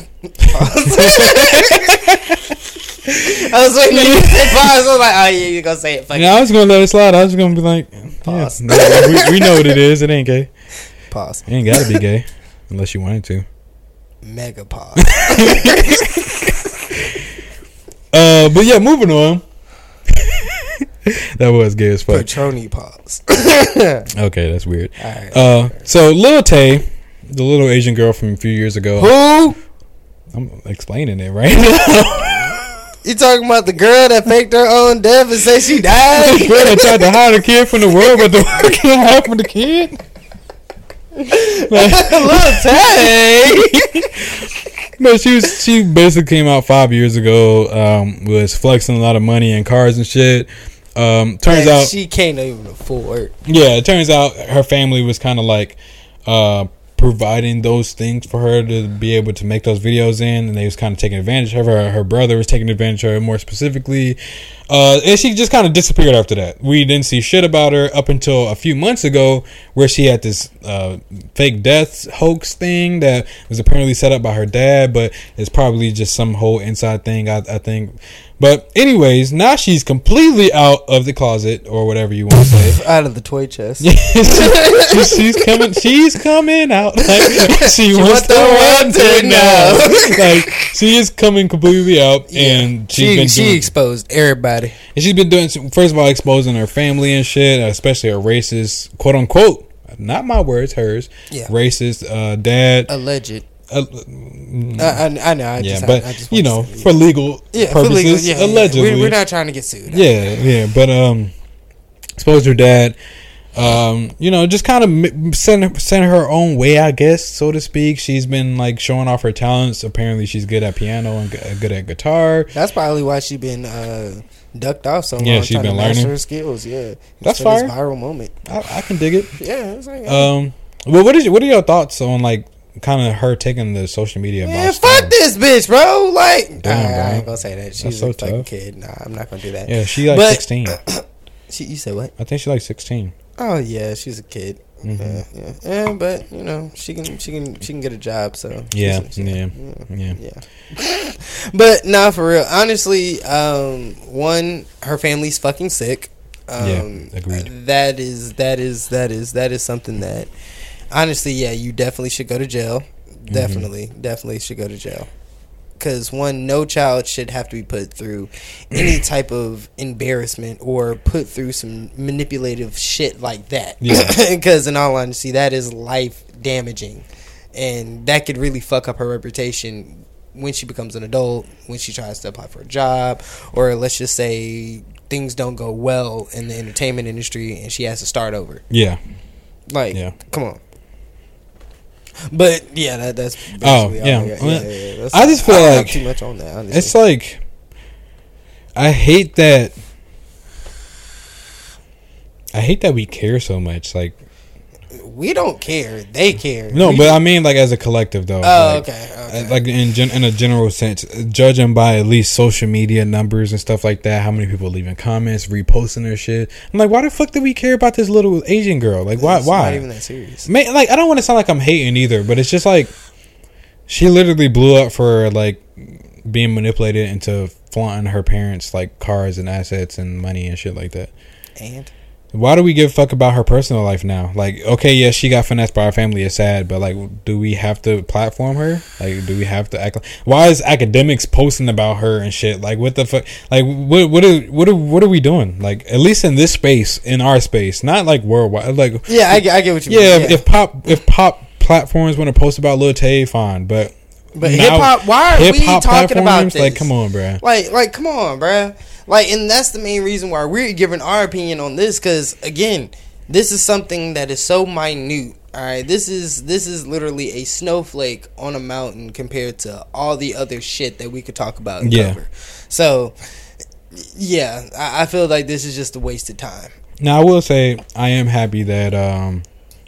I was waiting for you to say pause. I was like, oh yeah, you're gonna say it. Fuck yeah, I was gonna let it slide. I was gonna be like, pause. Yeah, no, we, we know what it is. It ain't gay. Pause. It ain't gotta be gay unless you wanted to. Mega pause. uh, but yeah, moving on. That was gay as fuck. Petroni pause. Okay, that's weird. All right. Uh, so Lil Tay, the little Asian girl from a few years ago. Who? I'm explaining it right now. You talking about the girl that faked her own death and said she died? The girl that tried to hide a kid from the world, but the world can't hide from the kid. Lil Tay. No, she was. She basically came out five years ago. Um, was flexing a lot of money and cars and shit. Um, turns and out she can't even afford. Yeah, it turns out her family was kind of like uh, providing those things for her to be able to make those videos in, and they was kind of taking advantage of her. Her brother was taking advantage of her more specifically, uh, and she just kind of disappeared after that. We didn't see shit about her up until a few months ago, where she had this uh, fake death hoax thing that was apparently set up by her dad, but it's probably just some whole inside thing. I, I think. But anyways, now she's completely out of the closet or whatever you want to say. Out of the toy chest. she, she's coming. She's coming out. Like, she, she wants to run to now. Like she is coming completely out, yeah. and she's she been she doing, exposed everybody. And she's been doing first of all exposing her family and shit, especially her racist quote unquote. Not my words, hers. Yeah. Racist uh, dad. Alleged. Uh, I, I, I know. I yeah, just, but I, I just you know, for legal yeah, purposes, for legal, yeah, allegedly, yeah. We're, we're not trying to get sued. Yeah, yeah, but um, exposed her dad. Um, you know, just kind of send send her own way, I guess, so to speak. She's been like showing off her talents. Apparently, she's good at piano and good at guitar. That's probably why she's been uh, ducked off so long. Yeah, she's been learning her skills. Yeah, that's fire. This viral moment. I, I can dig it. Yeah. It's like, um. Well, what is what are your thoughts on like kind of her taking the social media? Man, fuck this bitch, bro. Like, Damn, I, bro. I ain't gonna say that. She's That's so a fucking tough. kid. Nah, I'm not gonna do that. Yeah, she like But- sixteen. She, you said what? I think she's like sixteen. Oh yeah, she's a kid. Mm-hmm. Yeah, yeah, yeah. But you know, she can, she can, she can get a job. So Yeah, she's- she- yeah, yeah, yeah. yeah. But nah, for real. Honestly, um, one, her family's fucking sick. Um, Yeah, agreed. That is, that is, that is, that is something that, honestly, yeah, you definitely should go to jail. Definitely, Mm-hmm. definitely should go to jail. Because one, no child should have to be put through any type of embarrassment or put through some manipulative shit like that. Yeah. Because in all honesty, that is life damaging, and that could really fuck up her reputation when she becomes an adult, when she tries to apply for a job, or let's just say things don't go well in the entertainment industry and she has to start over. Yeah. Like, Yeah. come on. But yeah, that that's basically Oh, all yeah. I, got. yeah, yeah, yeah. That's- I just feel I don't like have too much on that. Honestly. It's like I hate that. I hate that we care so much. Like we don't care; they care. no, we, but I mean like as a collective though. Oh, like, okay, okay. Like in gen- in a general sense, judging by at least social media numbers and stuff like that, how many people leaving comments, reposting their shit. I'm like, why the fuck do we care about this little Asian girl? Like, why? It's why? Not even that serious. Man, like I don't want to sound like I'm hating either, but it's just like she literally blew up for like being manipulated into flaunting her parents like cars and assets and money and shit like that. And why do we give a fuck about her personal life now? Like, okay, yeah, she got finessed by her family. It's sad, but like, do we have to platform her? Like, do we have to act? Like, why is academics posting about her and shit? Like, what the fuck? Like, what what are what are what are we doing? Like, at least in this space, in our space, not like worldwide. Like, yeah, I, get- I get what you yeah, mean. if, if pop if pop platforms want to post about Lil Tay, fine, but But now, hip hop, why are we hip-hop talking about platforms, this? Like, come on, bruh. Like, like, come on, bruh. Like, and that's the main reason why we're giving our opinion on this. Because again, this is something that is so minute. All right, this is this is literally a snowflake on a mountain compared to all the other shit that we could talk about and Yeah. cover. So, yeah, I, I feel like this is just a waste of time. Now, I will say I am happy that um,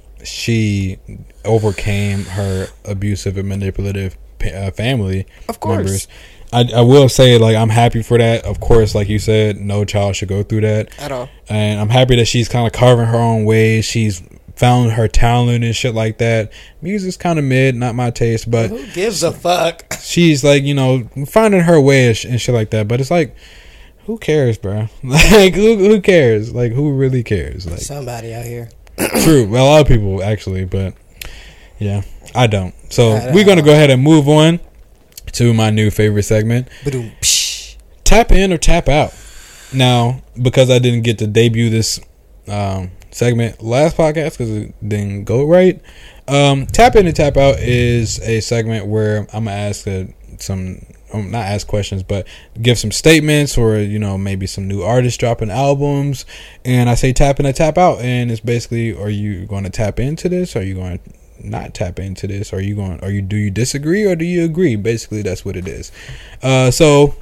she overcame her abusive and manipulative uh, family Of course. members. I, I will say, like, I'm happy for that. Of course, like you said, no child should go through that. At all. And I'm happy that she's kind of carving her own way. She's found her talent and shit like that. Music's kind of mid, not my taste, but Who gives a fuck? she's like, you know, finding her way and sh- and shit like that. But it's like, who cares, bro? Like, who who cares? Like, who really cares? Like, Somebody out here. true. Well, a lot of people actually, but yeah, I don't. So I don't we're gonna know. go ahead and move on to my new favorite segment. Ba-doom, psh. Tap in or tap out. Now, because I didn't get to debut this um, segment last podcast because it didn't go right, um, tap in and tap out is a segment where I'm gonna ask uh, some, um, not ask questions, but give some statements or you know maybe some new artists dropping albums, and I say tap in and tap out, and it's basically, are you going to tap into this? Are you going to not tap into this? Are you going? Are you? Do you disagree or do you agree? Basically, that's what it is. Uh, so.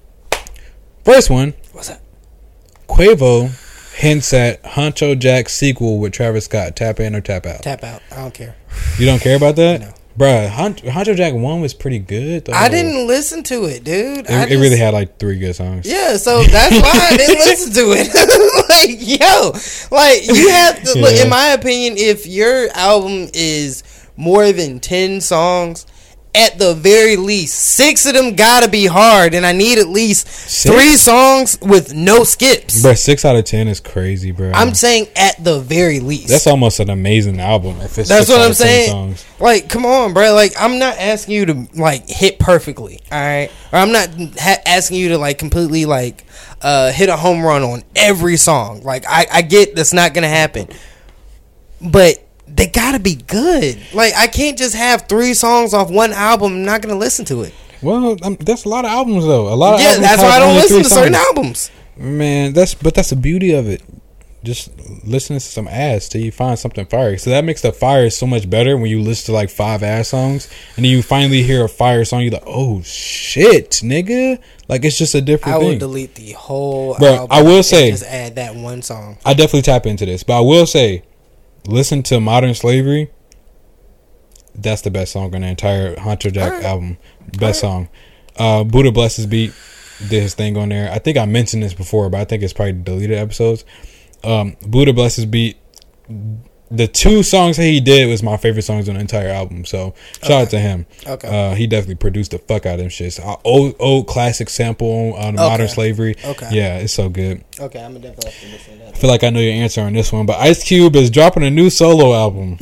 First one, What's that? Quavo hints at Huncho Jack sequel with Travis Scott. Tap in or tap out? Tap out. I don't care. You don't care about that? No. Bruh, Hun- Huncho Jack one was pretty good, though. I didn't listen to it, dude. It, I it just- really had like three good songs. Yeah, so that's why I didn't listen to it. Like, yo, like you have to look. Yeah. In my opinion, if your album is more than ten songs, at the very least, six of them gotta be hard, and I need at least Six? three songs with no skips. Bruh, six out of ten is crazy, bruh. I'm saying at the very least. That's almost an amazing album. If it's That's six what out I'm of ten saying. songs. Like, come on, bro. Like, I'm not asking you to like hit perfectly, all right? Or I'm not ha- asking you to like completely like uh, hit a home run on every song. Like, I, I get that's not gonna happen, but they gotta be good. Like, I can't just have three songs off one album. I'm not gonna listen to it. Well, um, that's a lot of albums though. A lot of Yeah, albums that's have why I don't only listen three to certain songs. albums. Man, that's but that's the beauty of it. just listen to some ass till you find something fire. So that makes the fire so much better when you listen to like five ass songs and then you finally hear a fire song. You're like, oh shit, nigga! Like it's just a different I thing. would delete the whole Bro, album. I will and say, just add that one song. I definitely tap into this, but I will say, listen to Modern Slavery. That's the best song on the entire Hunter Jack right. album. Best right. song. Uh, Buddha Bless His Beat did his thing on there. I think I mentioned this before, but I think it's probably deleted episodes. Um, Buddha Bless His Beat. The two songs that he did was my favorite songs on the entire album. So shout okay. out to him. Okay, uh, he definitely produced the fuck out of them shits. Uh, old old classic sample on uh, okay. Modern Slavery. Okay, yeah, it's so good. Okay, I'm gonna definitely have to listen to that. I feel like I know your answer on this one, but Ice Cube is dropping a new solo album.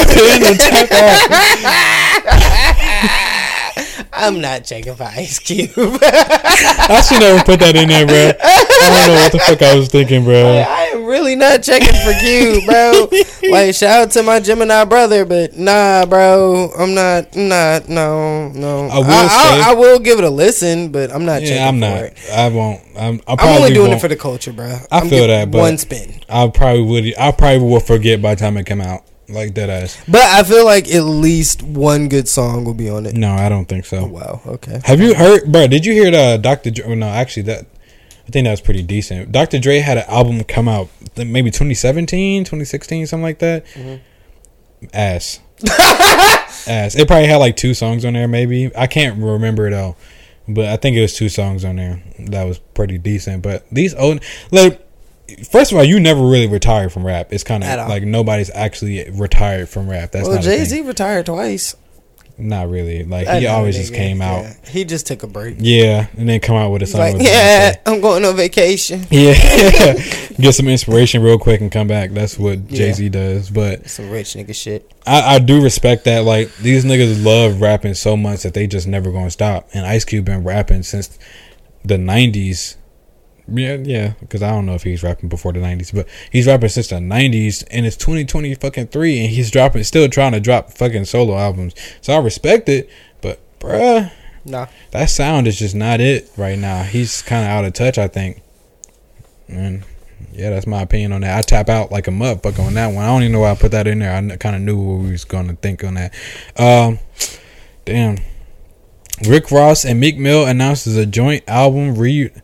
I'm not checking for Ice Cube. I should never put that in there, bro. I don't know what the fuck I was thinking, bro. I, I am really not checking for Cube, bro. Like, shout out to my Gemini brother, but nah, bro. I'm not, I'm not, no, no. I will I, say, I, I will give it a listen, but I'm not yeah, checking I'm for not. it. I won't. I'm, I'm only doing won't. it for the culture, bro. I I'm feel that, but one spin. I probably would. I probably will forget by the time it come out. Like that ass. But I feel like at least one good song will be on it. No, I don't think so. Oh, wow. Okay. Have you heard, bro? Did you hear the Doctor Dre? No, actually, that I think that was pretty decent. Doctor Dre had an album come out maybe twenty seventeen, twenty sixteen, something like that. Mm-hmm. Ass. Ass. It probably had like two songs on there, maybe. I can't remember it all, but I think it was two songs on there. That was pretty decent. But these old, like. First of all, you never really retired from rap. It's kind of like nobody's actually retired from rap. That's well, not Jay-Z retired twice. Not really. Like he always just came out. Yeah. He just took a break. Yeah, and then come out with a song. Like, yeah, I'm going on vacation. Yeah, get some inspiration real quick and come back. That's what yeah. Jay-Z does. But some rich nigga shit. I, I do respect that. Like these niggas love rapping so much that they just never gonna stop. And Ice Cube been rapping since the nineties. Yeah, yeah, because I don't know if he's rapping before the nineties, but he's rapping since the nineties, and it's twenty twenty fucking three, and he's dropping, still trying to drop fucking solo albums. So I respect it, but bruh, nah, that sound is just not it right now. He's kind of out of touch, I think. And yeah, that's my opinion on that. I tap out like a motherfucker on that one. I don't even know why I put that in there. I kind of knew what we was going to think on that. Um, damn. Rick Ross and Meek Mill announces a joint album reunion.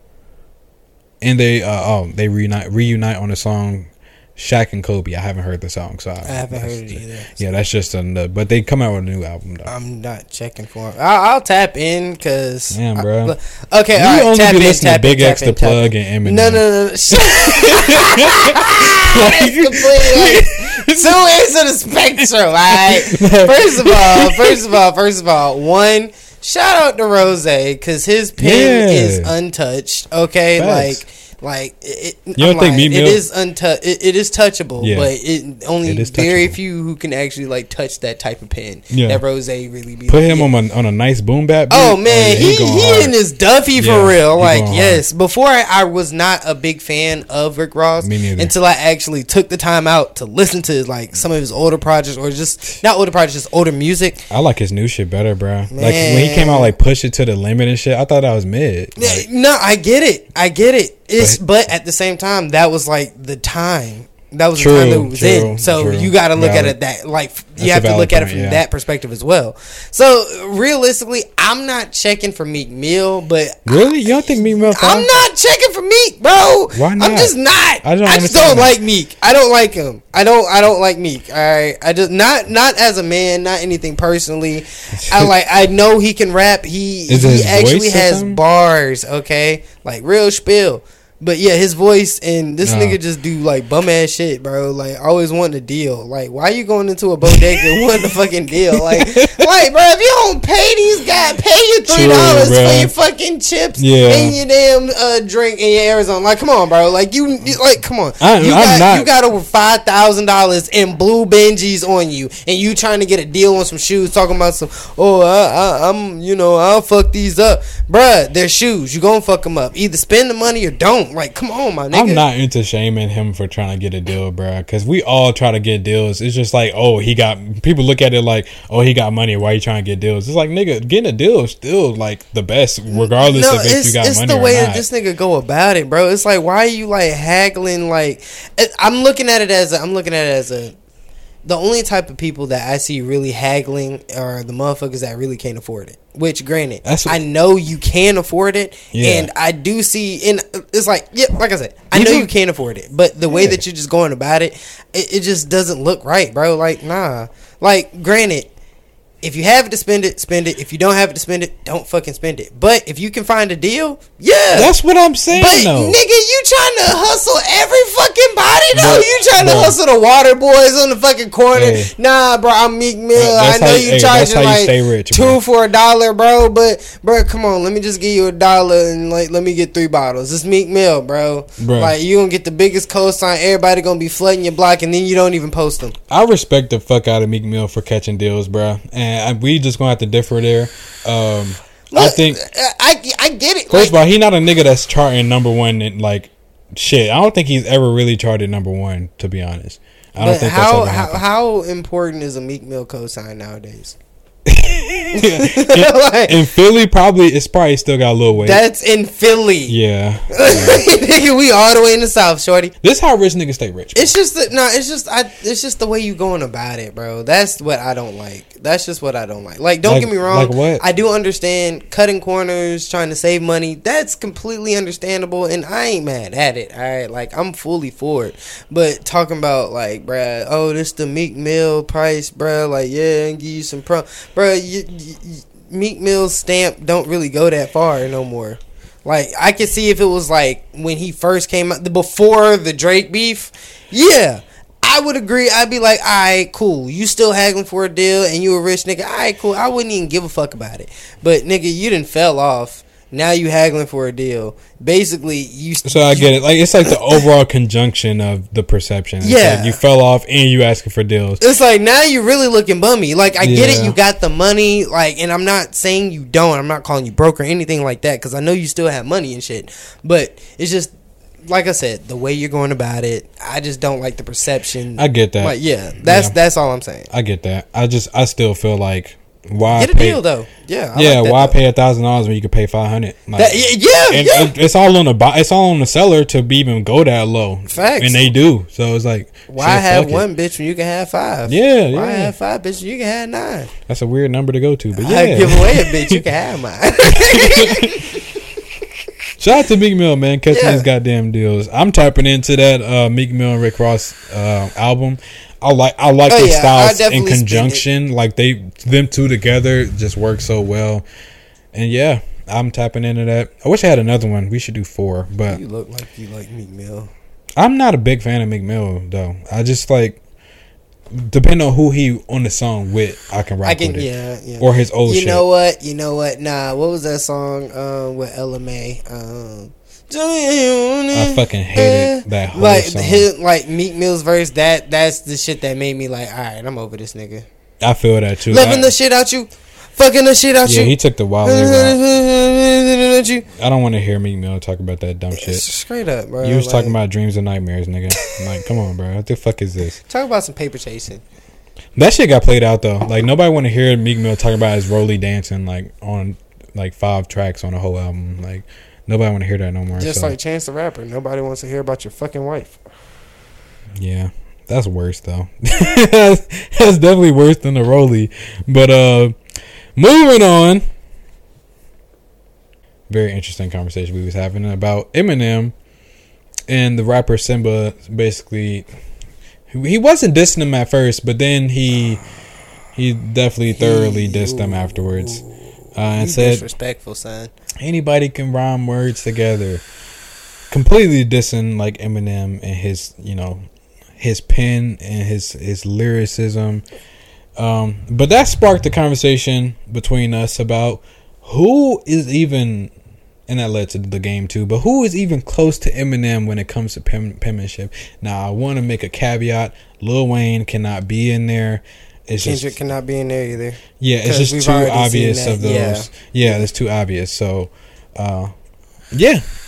And they uh, oh they reunite reunite on the song Shaq and Kobe. I haven't heard the song, so I, I haven't heard it either. So. Yeah, that's just a. But they come out with a new album though. I'm not checking for it. I'll, I'll tap in because damn, bro. I, okay, you all right, only tap be in, listening tap to Big in, X tap in, the Plug in. and Eminem. No, no, no. no. That's completely two ends of the spectrum. All right. First of all, first of all, first of all, one. Shout out to Rose because his pen yeah. is untouched. Okay, Facts. like. Like it, you don't I'm think like, Meek Mill? It is untou- it, it is touchable, yeah. but it only it very few who can actually like touch that type of pen. Yeah. That Rose really be put like, him yeah. on a, on a nice boom bap. Beat. Oh man, oh, yeah, he he, he in his Duffy yeah, for real. Like yes, hard. before I, I was not a big fan of Rick Ross Me neither. until I actually took the time out to listen to like some of his older projects or just not older projects, just older music. I like his new shit better, bro. Man. Like when he came out like Push It to the Limit and shit. I thought that was mid. Like, no, I get it. I get it. It's but, but at the same time, that was like the time. That was true, the time that it was true, in. So true. you got to look valid. at it that like That's you have to look at point, it from yeah. that perspective as well. So realistically, I'm not checking for Meek Mill, but really, you don't think Meek Mill? I'm not checking for Meek, bro. Why not? I'm just not. I, don't I just don't that. like Meek. I don't like him. I don't. I don't like Meek. All right. I just not not as a man, not anything personally. I like. I know he can rap. He Is he his actually voice or has something? bars. Okay, like real spiel. But yeah, his voice and this no. nigga just do like bum ass shit, bro. Like always wanting a deal. Like why you going into a bodega wanting a fucking deal? Like, like bro, if you don't pay these guys, pay your three dollars for your fucking chips yeah. and your damn uh, drink in your Arizona. Like, come on, bro. Like you, you like, come on. I, you I'm got not. you got over five thousand dollars in blue Benjis on you, and you trying to get a deal on some shoes, talking about some. Oh, I, I, I'm, you know, I'll fuck these up, bruh. They're shoes. You gonna fuck them up. Either spend the money or don't. don't. Like, come on, my nigga. I'm not into shaming him for trying to get a deal, bro. Because we all try to get deals. It's just like, oh, he got. People look at it like, oh, he got money. Why are you trying to get deals? It's like, nigga, getting a deal is still like the best, regardless no, of if you got it's money the or way not. that this nigga go about it, bro. It's like, why are you like haggling? Like, I'm looking at it as a, I'm looking at it as a. The only type of people that I see really haggling are the motherfuckers that really can't afford it. Which, granted, That's I know you can afford it, yeah. and I do see. And it's like, yeah, like I said, I know you can afford it, but the way yeah. that you're just going about it, it, it just doesn't look right, bro. Like, nah. Like, granted, if you have it to spend it, spend it. If you don't have it to spend it, don't fucking spend it. But if you can find a deal, yeah. That's what I'm saying, but, though. Nigga, you trying to hustle every fucking body, though? But, you trying bro. to hustle the water boys on the fucking corner. Hey. Nah, bro, I'm Meek Mill. I know you, you hey, charging like you rich, two bro. for a dollar, bro. But, bro, come on. Let me just give you a dollar and, like, let me get three bottles. It's Meek Mill, bro. bro. Like, you gonna get the biggest cosign. Everybody gonna be flooding your block, and then you don't even post them. I respect the fuck out of Meek Mill for catching deals, bro. And we just gonna have to differ there. Um, Look, I think I I get it. First like, of all, he not a nigga that's charting number one in like shit. I don't think he's ever really charted number one. To be honest, I don't think how that's ever how, how important is a Meek Mill cosign nowadays? in, like, in Philly, probably it's probably still got a little weight. That's in Philly. Yeah, nigga, we all the way in the South, shorty. This how rich niggas stay rich. Bro. It's just the, no. It's just I. It's just the way you going about it, bro. That's what I don't like. That's just what I don't like. Like, don't like, get me wrong. Like what? I do understand cutting corners, trying to save money. That's completely understandable, and I ain't mad at it. All right, like I'm fully for it. But talking about like, bruh, oh, this the Meek Mill price, bruh. Like, yeah, and give you some pro, bruh. You, you, you, Meek Mill's stamp don't really go that far no more. Like, I could see if it was like when he first came out, before the Drake beef, yeah, I would agree. I'd be like, all right, cool. You still haggling for a deal and you a rich nigga. All right, cool. I wouldn't even give a fuck about it. But, nigga, you done fell off. Now you haggling for a deal. Basically, you... So I get it. Like, it's like the overall conjunction of the perception. It's yeah. Like you fell off and you asking for deals. It's like, now you're really looking bummy. Like, I yeah. get it. You got the money. Like, and I'm not saying you don't. I'm not calling you broke or anything like that. Because I know you still have money and shit. But it's just... Like I said, the way you're going about it, I just don't like the perception. I get that. Like, yeah, that's yeah. that's all I'm saying. I get that. I just, I still feel like, why get a pay, deal though? Yeah, I yeah. like that, why though. pay a thousand dollars when you can pay five hundred? Like, that, yeah, and, yeah. and it's all on the buy, it's all on the seller to be even go that low. Facts, and they do. So it's like, why shit, have one it. bitch when you can have five? Yeah, why yeah. have five bitches when you can have nine? That's a weird number to go to, but yeah, I give away a bitch, you can have mine. Shout out to Meek Mill, man, catching yeah. these goddamn deals. I'm tapping into that uh, Meek Mill and Rick Ross uh, album. I like I like oh, their yeah, styles in conjunction. Like they them two together just work so well. And yeah, I'm tapping into that. I wish I had another one. We should do four, but you look like you like Meek Mill. I'm not a big fan of Meek Mill though. I just like. Depending on who he on the song with, I can rock I can, with it. Yeah, yeah. Or his old you shit. You know what? You know what? Nah, what was that song um, with Ella May? Um, I fucking hated that whole like, song. His, like Meek Mill's verse, that that's the shit that made me like, all right, I'm over this nigga. I feel that too. Loving I, the shit out you. Fucking the shit out yeah, you. Yeah, he took the wild way route. I don't want to hear Meek Mill talk about that dumb shit. Straight up, bro. You was like, talking about dreams and nightmares, nigga. Like, come on, bro. What the fuck is this? Talk about some paper chasing. That shit got played out though. Like nobody want to hear Meek Mill talking about his Rolly dancing like on like five tracks on a whole album. Like nobody want to hear that no more. Just so. like Chance the Rapper, nobody wants to hear about your fucking wife. Yeah, that's worse though. that's, that's definitely worse than the Rolly. But uh, moving on. Very interesting conversation we was having about Eminem and the rapper Simba. Basically. He wasn't dissing him at first, but then he he definitely thoroughly dissed him afterwards. Uh, and said, disrespectful, son. Anybody can rhyme words together. Completely dissing like Eminem and his, you know, his pen and his his lyricism. Um, but that sparked the conversation between us about who is even. And that led to the game too. But who is even close to Eminem when it comes to pen, penmanship? Now, I want to make a caveat. Lil Wayne cannot be in there. It's Kendrick just, cannot be in there either. Yeah, it's just too obvious of those. Yeah. yeah, it's too obvious. So, uh, yeah, yeah.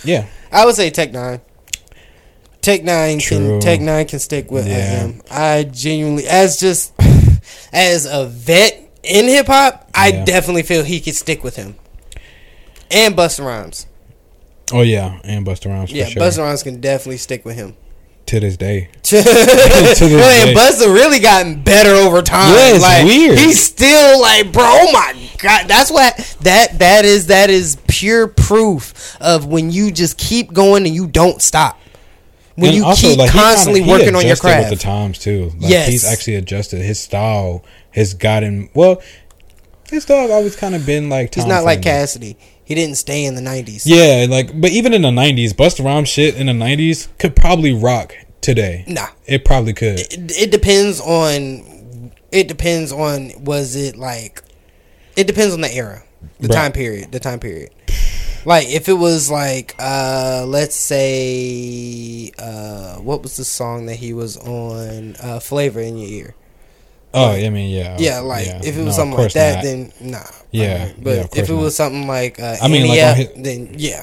I would say Tech Nine. Tech Nine True. can Tech Nine can stick with Yeah. him. I genuinely, as just as a vet in hip hop, I Yeah. definitely feel he could stick with him. And Busta Rhymes. Oh yeah, and Busta Rhymes. Yeah, for sure. Busta Rhymes can definitely stick with him. To this day. to this day. And Busta really gotten better over time. Yeah, it's like, weird. He's still like, bro, oh my god, that's what that that is. That is pure proof of when you just keep going and you don't stop. When And you also, keep like, he constantly kinda, he working on your adjusted craft. with the times too. Like, Yes. he's actually adjusted. His style has gotten well. His style always kind of been like. He's Tom not like Friendly. Cassidy. He didn't stay in the nineties. Yeah, like, but even in the nineties, Busta Rhymes shit in the nineties could probably rock today. Nah. It probably could. It, it depends on. It depends on. Was it like? It depends on the era, the Right. time period, the time period. Like if it was like, uh, let's say, uh, what was the song that he was on? Uh, Flavor in Your Ear. Oh, Like, I mean, yeah. Yeah, like yeah. if it No, was of something like course that, not. then nah. Yeah, Like, but yeah, of if course it not. was something like, uh, I mean, like, Ania, on his- then yeah,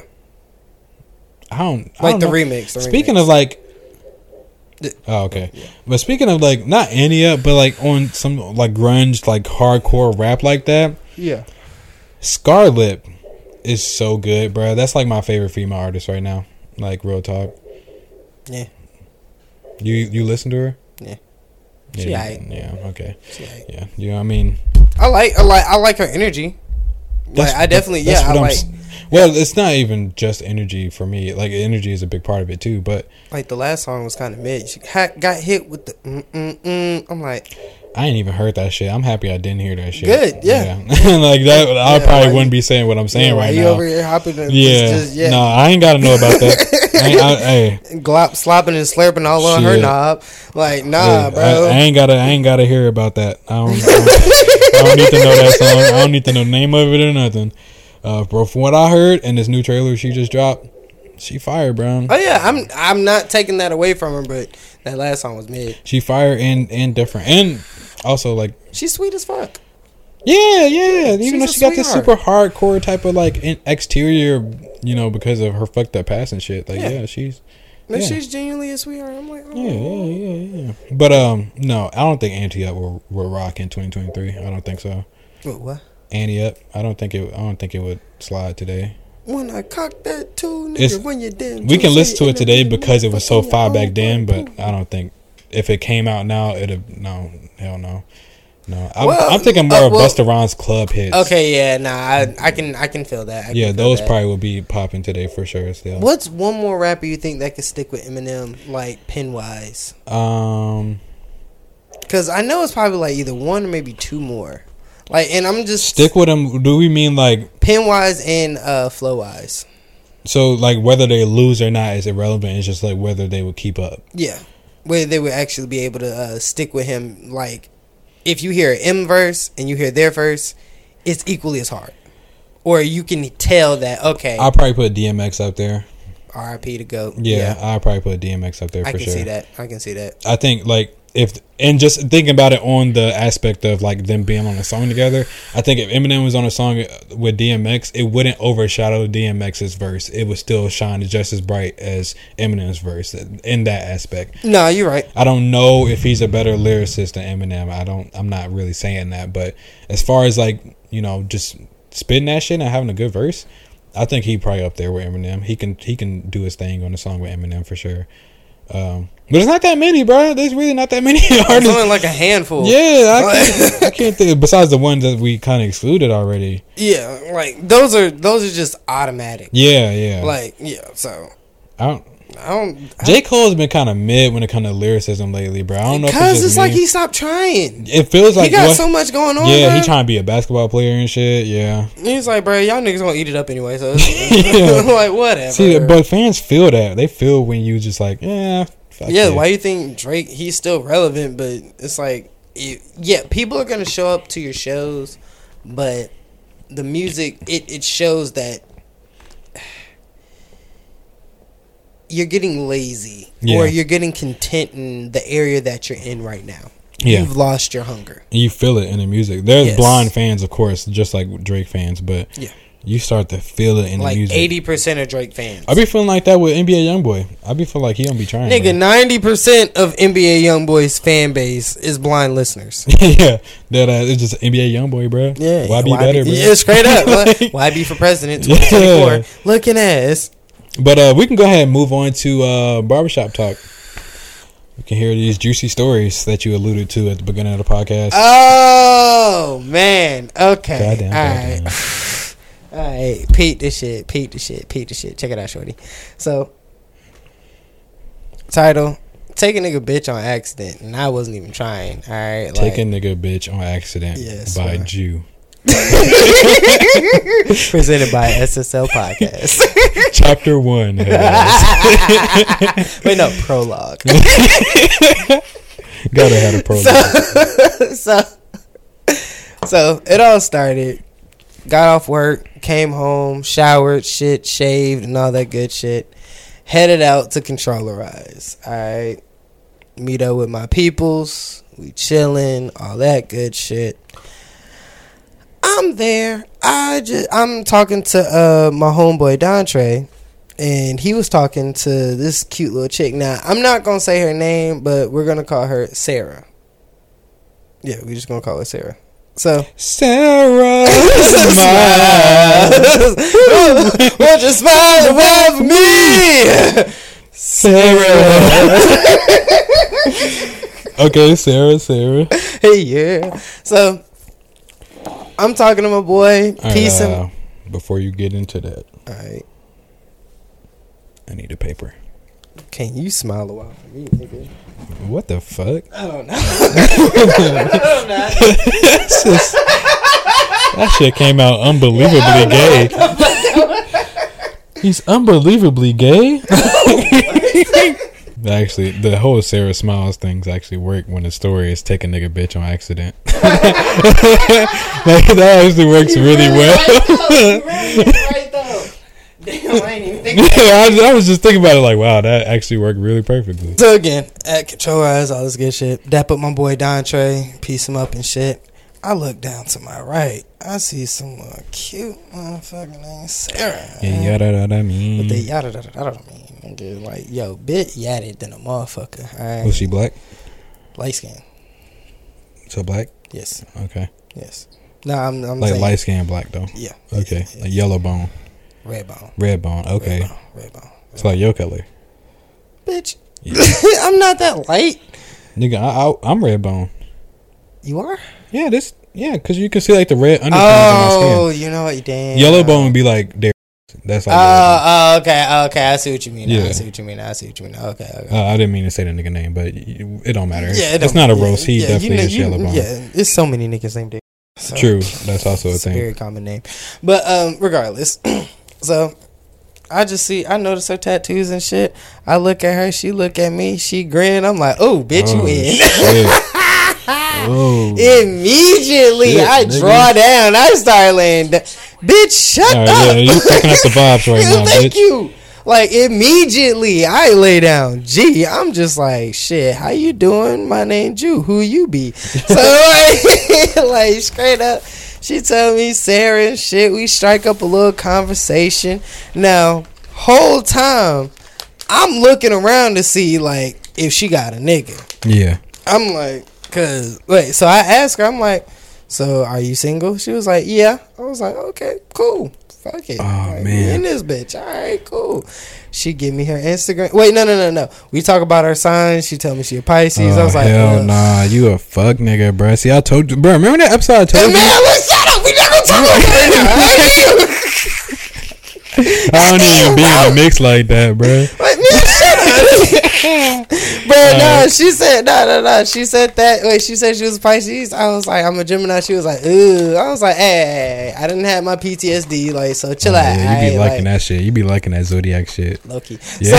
I don't I like don't the know. remix. The Speaking remix. of like, The- oh okay, but speaking of like not Enya, but like on some like grunge, like hardcore rap like that, yeah, Scarlett is so good, bro. That's like my favorite female artist right now. Like real talk. yeah, You you listen to her? Yeah. Yeah. She you- aight. yeah. Okay. She aight. Yeah. You know what I mean? I like, I like, I like her energy. Like, I definitely, that's yeah, I what I'm like, s- Well, it's not even just energy for me. Like energy is a big part of it too. But like the last song was kind of mid. She ha- got hit with the. Mm, mm, mm. I'm like, I ain't even heard that shit. I'm happy I didn't hear that shit. Good, yeah. like that, I Yeah, probably like- wouldn't be saying what I'm saying yeah, right you now. over here hopping and Yeah. just, yeah, No, I ain't got to know about that. I ain't, I, hey, glop, slopping and slurping all on her Shit. knob. Like, nah, hey, bro. I, I ain't gotta. I ain't gotta hear about that. I don't, I don't. I don't need to know that song. I don't need to know the name of it or nothing. Uh, bro, from what I heard in this new trailer she just dropped, she fired, bro. Oh yeah, I'm I'm not taking that away from her, but that last song was mid. She fired and and different, and also like She's sweet as fuck. yeah, yeah. Even She's though a she got this sweetheart. super hardcore type of like in exterior, you know, because of her fucked up past and shit. Like Yeah. yeah, she's No, Yeah. she's genuinely a sweetheart. I'm like, oh. yeah, yeah, yeah, yeah. But um, no, I don't think Anti Up will will rock in twenty twenty-three. I don't think so. Wait, what? Anti Up, I don't think it. I don't think it would slide today. When I cock that too, nigga, It's- when you damn. We can juicy listen to it today and because it was so fucking far your back own then. body. But I don't think if it came out now, it'd no, hell no, no. I'm, Well, I'm thinking more uh, of well- Busta Rhymes club hits. Okay, yeah, nah, I, I can I can feel that. I can Yeah, feel those that. probably will be popping today for sure. Still. What's one more rapper you think that could stick with Eminem, like pen wise? Um, Because I know it's probably like either one or maybe two more. Like, and I'm just stick with them. Do we mean like pen wise and uh, flow wise. so? Like whether they lose or not is irrelevant. It's just like whether they would keep up. Yeah, where they would actually be able to uh, stick with him. Like, if you hear an M verse and you hear their verse, it's equally as hard. Or you can tell that okay, I'll probably put D M X up there. R I P to go. Yeah, I'll probably put D M X up there for I can sure. see that. I can see that. I think like if and just thinking about it on the aspect of like them being on a song together, I think if Eminem was on a song with D M X, it wouldn't overshadow DMX's verse. It would still shine just as bright as Eminem's verse in that aspect. No, you're right. I don't know if he's a better lyricist than Eminem. I don't. I'm not really saying that, but as far as like you know, just spitting that shit and having a good verse, I think he probably up there with Eminem. He can he can do his thing on a song with Eminem for sure. Um, but it's not that many, bro. There's really not that many It's artists. only like a handful. Yeah, I can't, I can't think. Besides the ones that we kind of excluded already. Yeah, like those are those are just automatic. Yeah, yeah. Like yeah, so I don't. I don't. J. Cole's been kind of mid when it comes to lyricism lately, bro. I don't know if Because it's, just it's like me. he stopped trying. It feels like he got what- so much going on. Yeah, bro. he trying to be a basketball player and shit. Yeah. He's like, bro, y'all niggas gonna eat it up anyway. So it's like whatever. See, but fans feel that. They feel when you just like, yeah, fuck yeah, it. why you think Drake? He's still relevant, but it's like, it, yeah, people are gonna show up to your shows, but the music it it shows that you're getting lazy Yeah. or you're getting content in the area that you're in right now. Yeah. You've lost your hunger. You feel it in the music. There's Yes. blind fans, of course, just like Drake fans, but Yeah. You start to feel it in like the music. eighty percent of Drake fans. I be feeling like that with N B A YoungBoy. I be feeling like he don't be trying. Nigga, ninety percent of N B A YoungBoy's fan base is blind listeners. Yeah, that uh, it's just N B A YoungBoy, bro. Yeah, why be why better, be, bro? Yeah, straight up. Why, why be for president? twenty twenty-four Yeah. Looking ass. But uh, we can go ahead and move on to uh, barbershop talk. We can hear these juicy stories that you alluded to at the beginning of the podcast. Oh man. Okay. Goddamn, All goddamn. right. All right. Peep this shit. Peep this shit. Peep this shit. Check it out, shorty. So, title: Take a nigga bitch on accident, and I wasn't even trying. All right. Take a nigga bitch on accident Yes, by sir. Jew. Presented by S S L Podcast. Chapter one. Wait, no, prologue. Gotta have a prologue. so, so it all started. Got off work, came home, showered, shit, shaved, and all that good shit. Headed out to Controllerize. All right, meet up with my peoples. We chilling, all that good shit. I'm there. I just I'm talking to uh my homeboy Dontre, and he was talking to this cute little chick. Now I'm not gonna say her name, but we're gonna call her Sarah. Yeah, we're just gonna call her Sarah. So Sarah, smile. Won't you smile and wave for me, Sarah. Okay, Sarah, Sarah. Hey, yeah. So I'm talking to my boy. All Peace right, and uh, before you get into that, all right. I need a paper. Can you smile a while for me, nigga? What the fuck? I don't know. I don't know. It's just- that shit came out unbelievably gay. He's unbelievably gay. Actually, the whole Sarah Smiles things actually work when the story is take a nigga bitch on accident. Like, that actually works really well. Right though. Damn, I ain't even thinking. Yeah, I, I was just thinking about it like, wow, that actually worked really perfectly. So again, at Control Eyes, all this good shit. Dap up my boy Dontre, piece him up and shit. I look down to my right. I see some uh, cute motherfucker named Sarah. Yeah, yada yada mean. But they yada yada yada mean. Nigga, like, yo, bit yatted than a motherfucker. All right. Was she black? Light skin. So black? Yes. Okay. Yes. No, I'm, I'm Like saying. light skin black though. Yeah. Okay. Yeah, Like yeah. yellow bone. Red bone. Red bone. Okay. Red bone. Red bone. It's like your color. Bitch. Yeah. I'm not that light. Nigga, I, I, I'm red bone. You are? Yeah, this. Yeah, because you can see like the red undertones Oh, in my you know what? Damn. skin. Yellow bone would be like there. That's Oh, like. yellow oh, okay, okay. I see what you mean. now. I Yeah. see what you mean. now. I see what you mean. now. Okay, okay. bone. Uh, I didn't mean to say the nigga name, but y- it don't matter. Yeah, it it's don't- not a yeah, roast. He yeah, definitely you know, is you- yellow bone. Yeah, there's so many niggas named Dick. So, True. That's also a it's a thing. very common name. But um, regardless, so I just see, I notice her tattoos and shit. I look at her, she look at me, she grin. I'm like, oh, bitch, Oh, you in. shit. Oh. Immediately, Shit, I nigga. draw down. I start laying down. Bitch, shut All right, up. yeah, you picking up the vibes right now, Thank bitch. you. Like, immediately, I lay down. Gee, I'm just like, shit, how you doing? My name Jew. Who you be? So, like, like, straight up, she tell me Sarah and shit. We strike up a little conversation. Now, whole time, I'm looking around to see, like, if she got a nigga. Yeah. I'm like, cause wait, so I asked her, I'm like, so are you single? She was like, yeah. I was like, okay, cool. Fuck it. Oh, Like, we man. in this bitch. All right, cool. She give me her Instagram. Wait, no, no, no, no. We talk about her signs. She told me she a Pisces. Oh, I was like, hell uh, nah, you a fuck nigga, bruh. See, I told you, bruh. Remember that episode I told man, you? let's shut up. We not gonna talk about it right now. I don't even be in the mix like that, bruh. Like, man, shut up. Bro, no, she said, no, no, no. She said that. Wait, she said she was Pisces. I was like, I'm a Gemini. She was like, ooh. I was like, hey, I didn't have my P T S D. Like, so chill Oh, out. yeah, you be Like, liking that shit. You be liking that zodiac shit. Loki. Yeah. So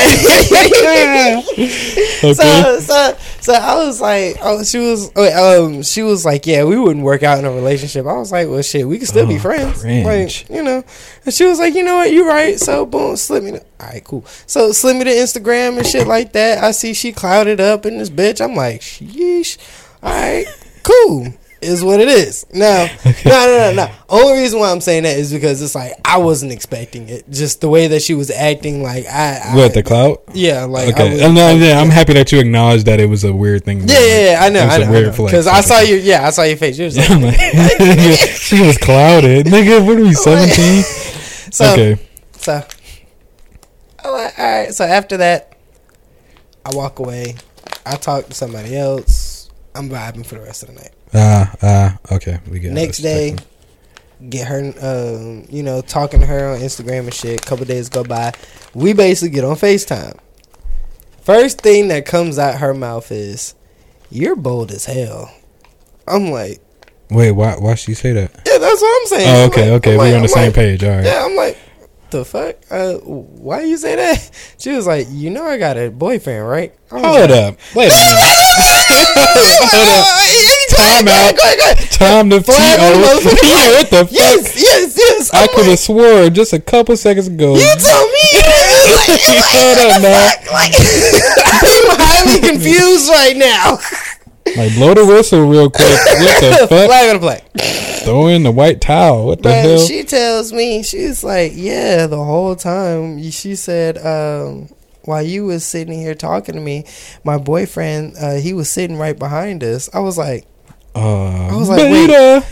it's like, Okay. so, so, so I was like, oh, she was, wait, um, she was like, yeah, we wouldn't work out in a relationship. I was like, well, shit, we could still be Oh, friends, cringe. like, you know. And she was like, you know what, you right. So boom, slip me. The, all right, cool. So slip me to Instagram and shit like that. I see she clouded up in this bitch. I'm like, sheesh. All right, cool. is what it is. No, okay. no, no, no, no. Only reason why I'm saying that is because it's like I wasn't expecting it. Just the way that she was acting, like I. I what the clout? Yeah, like okay. I was, I'm, not, like, yeah, I'm happy that you acknowledged that it was a weird thing. Yeah, yeah, yeah, I know, I know, weird because I saw you. Yeah, I saw your face. You was like, she was clouded, nigga. What are we seventeen? So, okay. So, all right. So after that, I walk away. I talk to somebody else. I'm vibing for the rest of the night. Ah, uh, ah, uh, okay. We get next day. Get her, um, you know, talking to her on Instagram and shit. A couple days go by. We basically get on FaceTime. First thing that comes out her mouth is, "You're bold as hell." I'm like, wait, why? Why she say that? Yeah, that's what I'm saying. Oh, okay, like, okay, I'm we're like, on the I'm same like, page. All right. Yeah, I'm like, the fuck? Uh, why you say that? She was like, you know, I got a boyfriend, right? Hold like, up, wait a minute. Hold up. Time out. Time to T O. Yeah, what the fuck? Yes, yes, yes. I could have swore just a couple seconds ago. You told me. Like, Hold up, now. Like, I'm highly confused right now. Like, blow the whistle real quick. What the fuck? Flag on the play. Throw in the white towel. What the But hell? She tells me, she's like, yeah, the whole time. She said, um, while you was sitting here talking to me, my boyfriend, uh, he was sitting right behind us. I was like, uh, I was like, wait.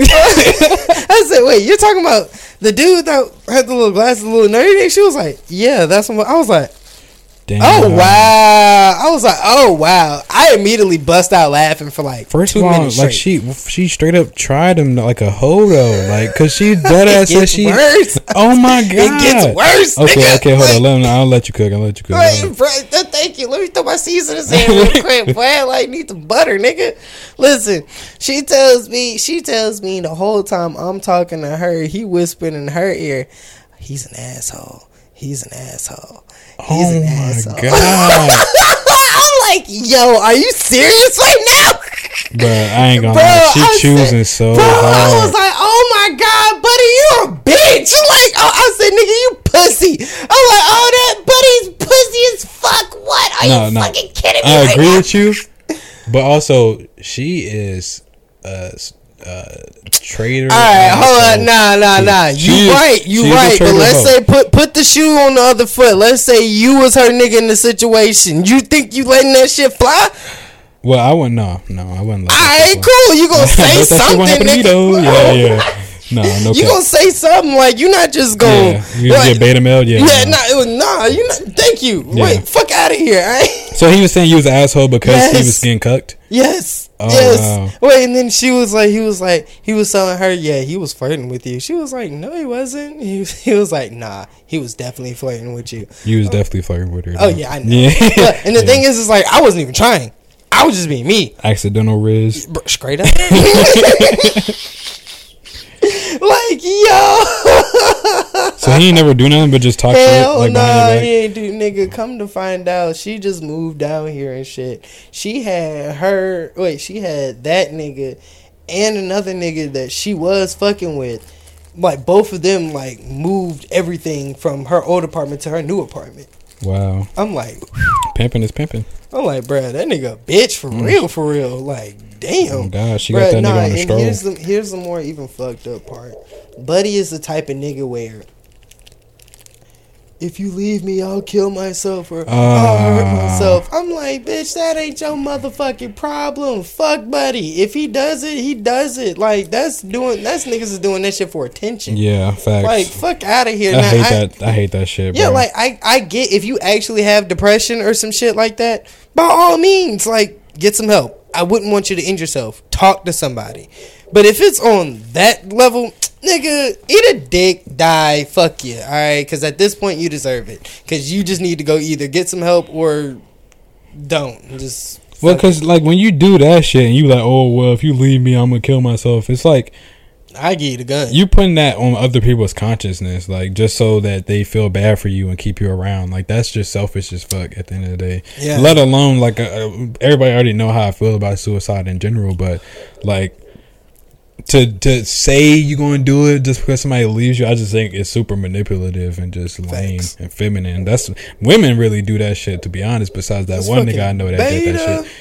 I said, wait, you're talking about the dude that had the little glasses, the little nerdy thing? She was like, yeah, that's what I was like. Damn. Oh wow! I was like, oh wow! I immediately bust out laughing for like First two of all, minutes like straight. she she straight up tried him like a hodo, like cause she dead ass said she. Worse. Oh my god! It gets worse. Okay, nigga. okay, hold like, on. Let me, I'll let you cook. I'll let you cook. Right, bro, thank you. Let me throw my seasonings in real quick, boy. I like need some butter, nigga. Listen, she tells me, she tells me the whole time I'm talking to her, he whispering in her ear, "He's an asshole. He's an asshole." He's oh an my asshole. god! I'm like, yo, are you serious right now? But I ain't gonna bro, lie, she I choosing said, so bro, hard. I was like, oh my god, buddy, you a bitch. Like, I, I said, nigga, you pussy. I'm like, oh, that buddy's pussy as fuck. What? Are no, you no. fucking kidding me? I right agree now? with you, but also she is a, a traitor. All right, hold on, nah, nah, nah. You she right, is, you right. But let's hoe. say put put the shoe on the other foot. Let's say you was her nigga in the situation. You think you letting that shit fly? Well, I wouldn't. No, no, I wouldn't. Let all right, cool. You gonna say something, nigga? Yeah, yeah. No, no. You gonna say something like you not just going. Yeah, you gonna like, get beta mailed? Yeah. Yeah, no. nah, it was, nah. You not. Thank you. Yeah. Wait, fuck out of here. All right. So he was saying you was an asshole because yes. he was getting cucked. Yes. Oh, yes. wow. Wait, and then she was like, he was like, he was telling her, yeah, he was flirting with you. She was like, no, he wasn't. He was, he was like, nah, he was definitely flirting with you. You was oh. definitely flirting with her. Oh yeah, I know. Yeah. But, and the yeah. thing is, is like, I wasn't even trying. I was just being me. Accidental riz. Bro, straight up. Like, yo. So he ain't never do nothing but just talk Hell shit like nah, behind your back? he ain't do, nigga. Come to find out, she just moved down here and shit. She had her, wait, she had that nigga and another nigga that she was fucking with. Like, both of them, like, moved everything from her old apartment to her new apartment. Wow. I'm like, pimping is pimping. I'm like, bruh, that nigga a bitch for mm. real, for real. Like, damn. Oh, God, she bruh, got that nah, nigga on the and stroll. here's the, here's the more even fucked up part. Buddy is the type of nigga where, if you leave me, I'll kill myself or uh, I'll hurt myself. I'm like, bitch, that ain't your motherfucking problem. Fuck Buddy. If he does it, he does it. Like, that's doing, that's niggas is doing that shit for attention. Yeah, facts. Like, fuck out of here. I now, hate I, that. I hate that shit, yeah, bro. like, I, I get if you actually have depression or some shit like that, by all means, like, get some help. I wouldn't want you to end yourself. Talk to somebody. But if it's on that level, nigga, eat a dick, die, fuck you, all right? Because at this point, you deserve it. Because you just need to go either get some help or don't. Just well, because, like, when you do that shit and you like, oh, well, if you leave me, I'm going to kill myself. It's like, I give you the gun. You putting that on other people's consciousness, like, just so that they feel bad for you and keep you around. Like, that's just selfish as fuck at the end of the day. Yeah. Let alone, like, uh, everybody already know how I feel about suicide in general, but, like, to to say you're going to do it just because somebody leaves you, I just think it's super manipulative and just lame Thanks. and feminine. That's women really do that shit, to be honest, besides that it's one nigga I know that beta. did that shit.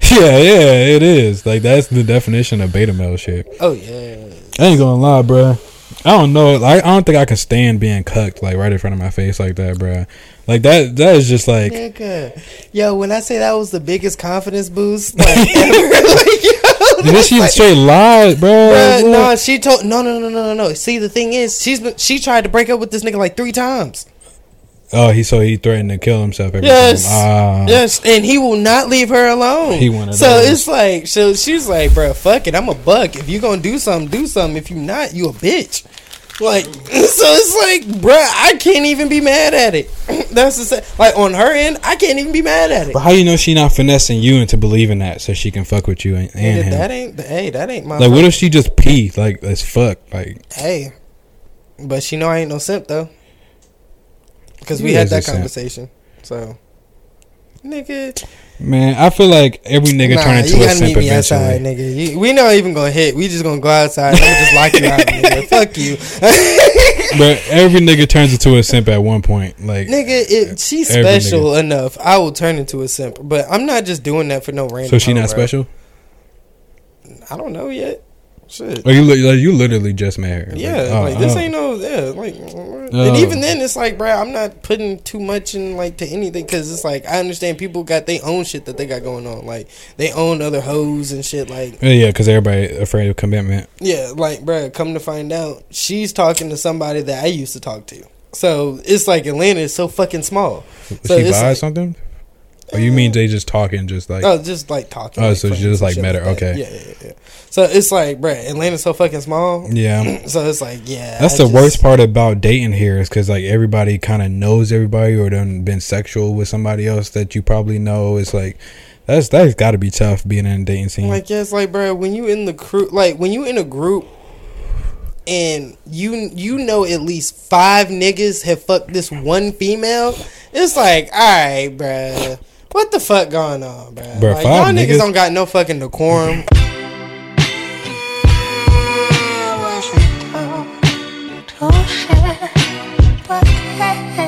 Yeah, yeah, it is. Like that's the definition of beta male shit. Oh yeah. I ain't gonna lie, bro. I don't know. Like I don't think I can stand being cucked like right in front of my face like that, bro. Like that. That is just like. Nigga. Yo, when I say that was the biggest confidence boost, like ever, like, yo, Did she like, straight lied, bro? Bruh, no, she told no, no, no, no, no, no. See, the thing is, she's been, she tried to break up with this nigga like three times. Oh, he so he threatened to kill himself every yes, time. Uh, yes, and he will not leave her alone. He wanted. So those. it's like, so she's like, bro, fuck it, I'm a buck. If you gonna do something, do something. If you not, you a bitch. Like, so it's like, bro, I can't even be mad at it. That's the same. Like on her end, I can't even be mad at it. But how you know she not finessing you into believing that so she can fuck with you and, and him? That ain't, hey, that ain't my. Like, fault. What if she just pee like as fuck? Like, hey, but she know I ain't no simp though. Because we had that conversation. So, nigga. Man, I feel like every nigga nah, turn into a simp eventually. Outside, nigga. You, we not even gonna hit. We just gonna go outside. I'm gonna just lock you out, nigga. Fuck you. But every nigga turns into a simp at one point. Like, nigga, if she's special nigga. enough, I will turn into a simp. But I'm not just doing that for no random. So she not bro. special? I don't know yet. Shit. Like you, like you literally just met her. Yeah, like, oh, like this oh. ain't no, yeah, like, oh. and even then, it's like, bro, I'm not putting too much in like to anything because it's like I understand people got their own shit that they got going on, like they own other hoes and shit, like yeah, yeah, because everybody afraid of commitment. Yeah, like, bro, come to find out, she's talking to somebody that I used to talk to, so it's like Atlanta is so fucking small. Was so she buy like, something? Or you mean they just talking, just like oh, just like talking. Oh, like so just like met her, like okay? Yeah, yeah, yeah. So it's like, bro, Atlanta's so fucking small. Yeah. So it's like, yeah. That's I the just, worst part about dating here is because like everybody kind of knows everybody or done been sexual with somebody else that you probably know. It's like that's that's got to be tough being in a dating scene. Like yeah, it's like, bro, when you in the crew, like when you in a group. And you you know at least five niggas have fucked this one female. It's like, all right, bruh. What the fuck going on, bruh? Bruh, like, five y'all niggas niggas don't got no fucking decorum. To share, but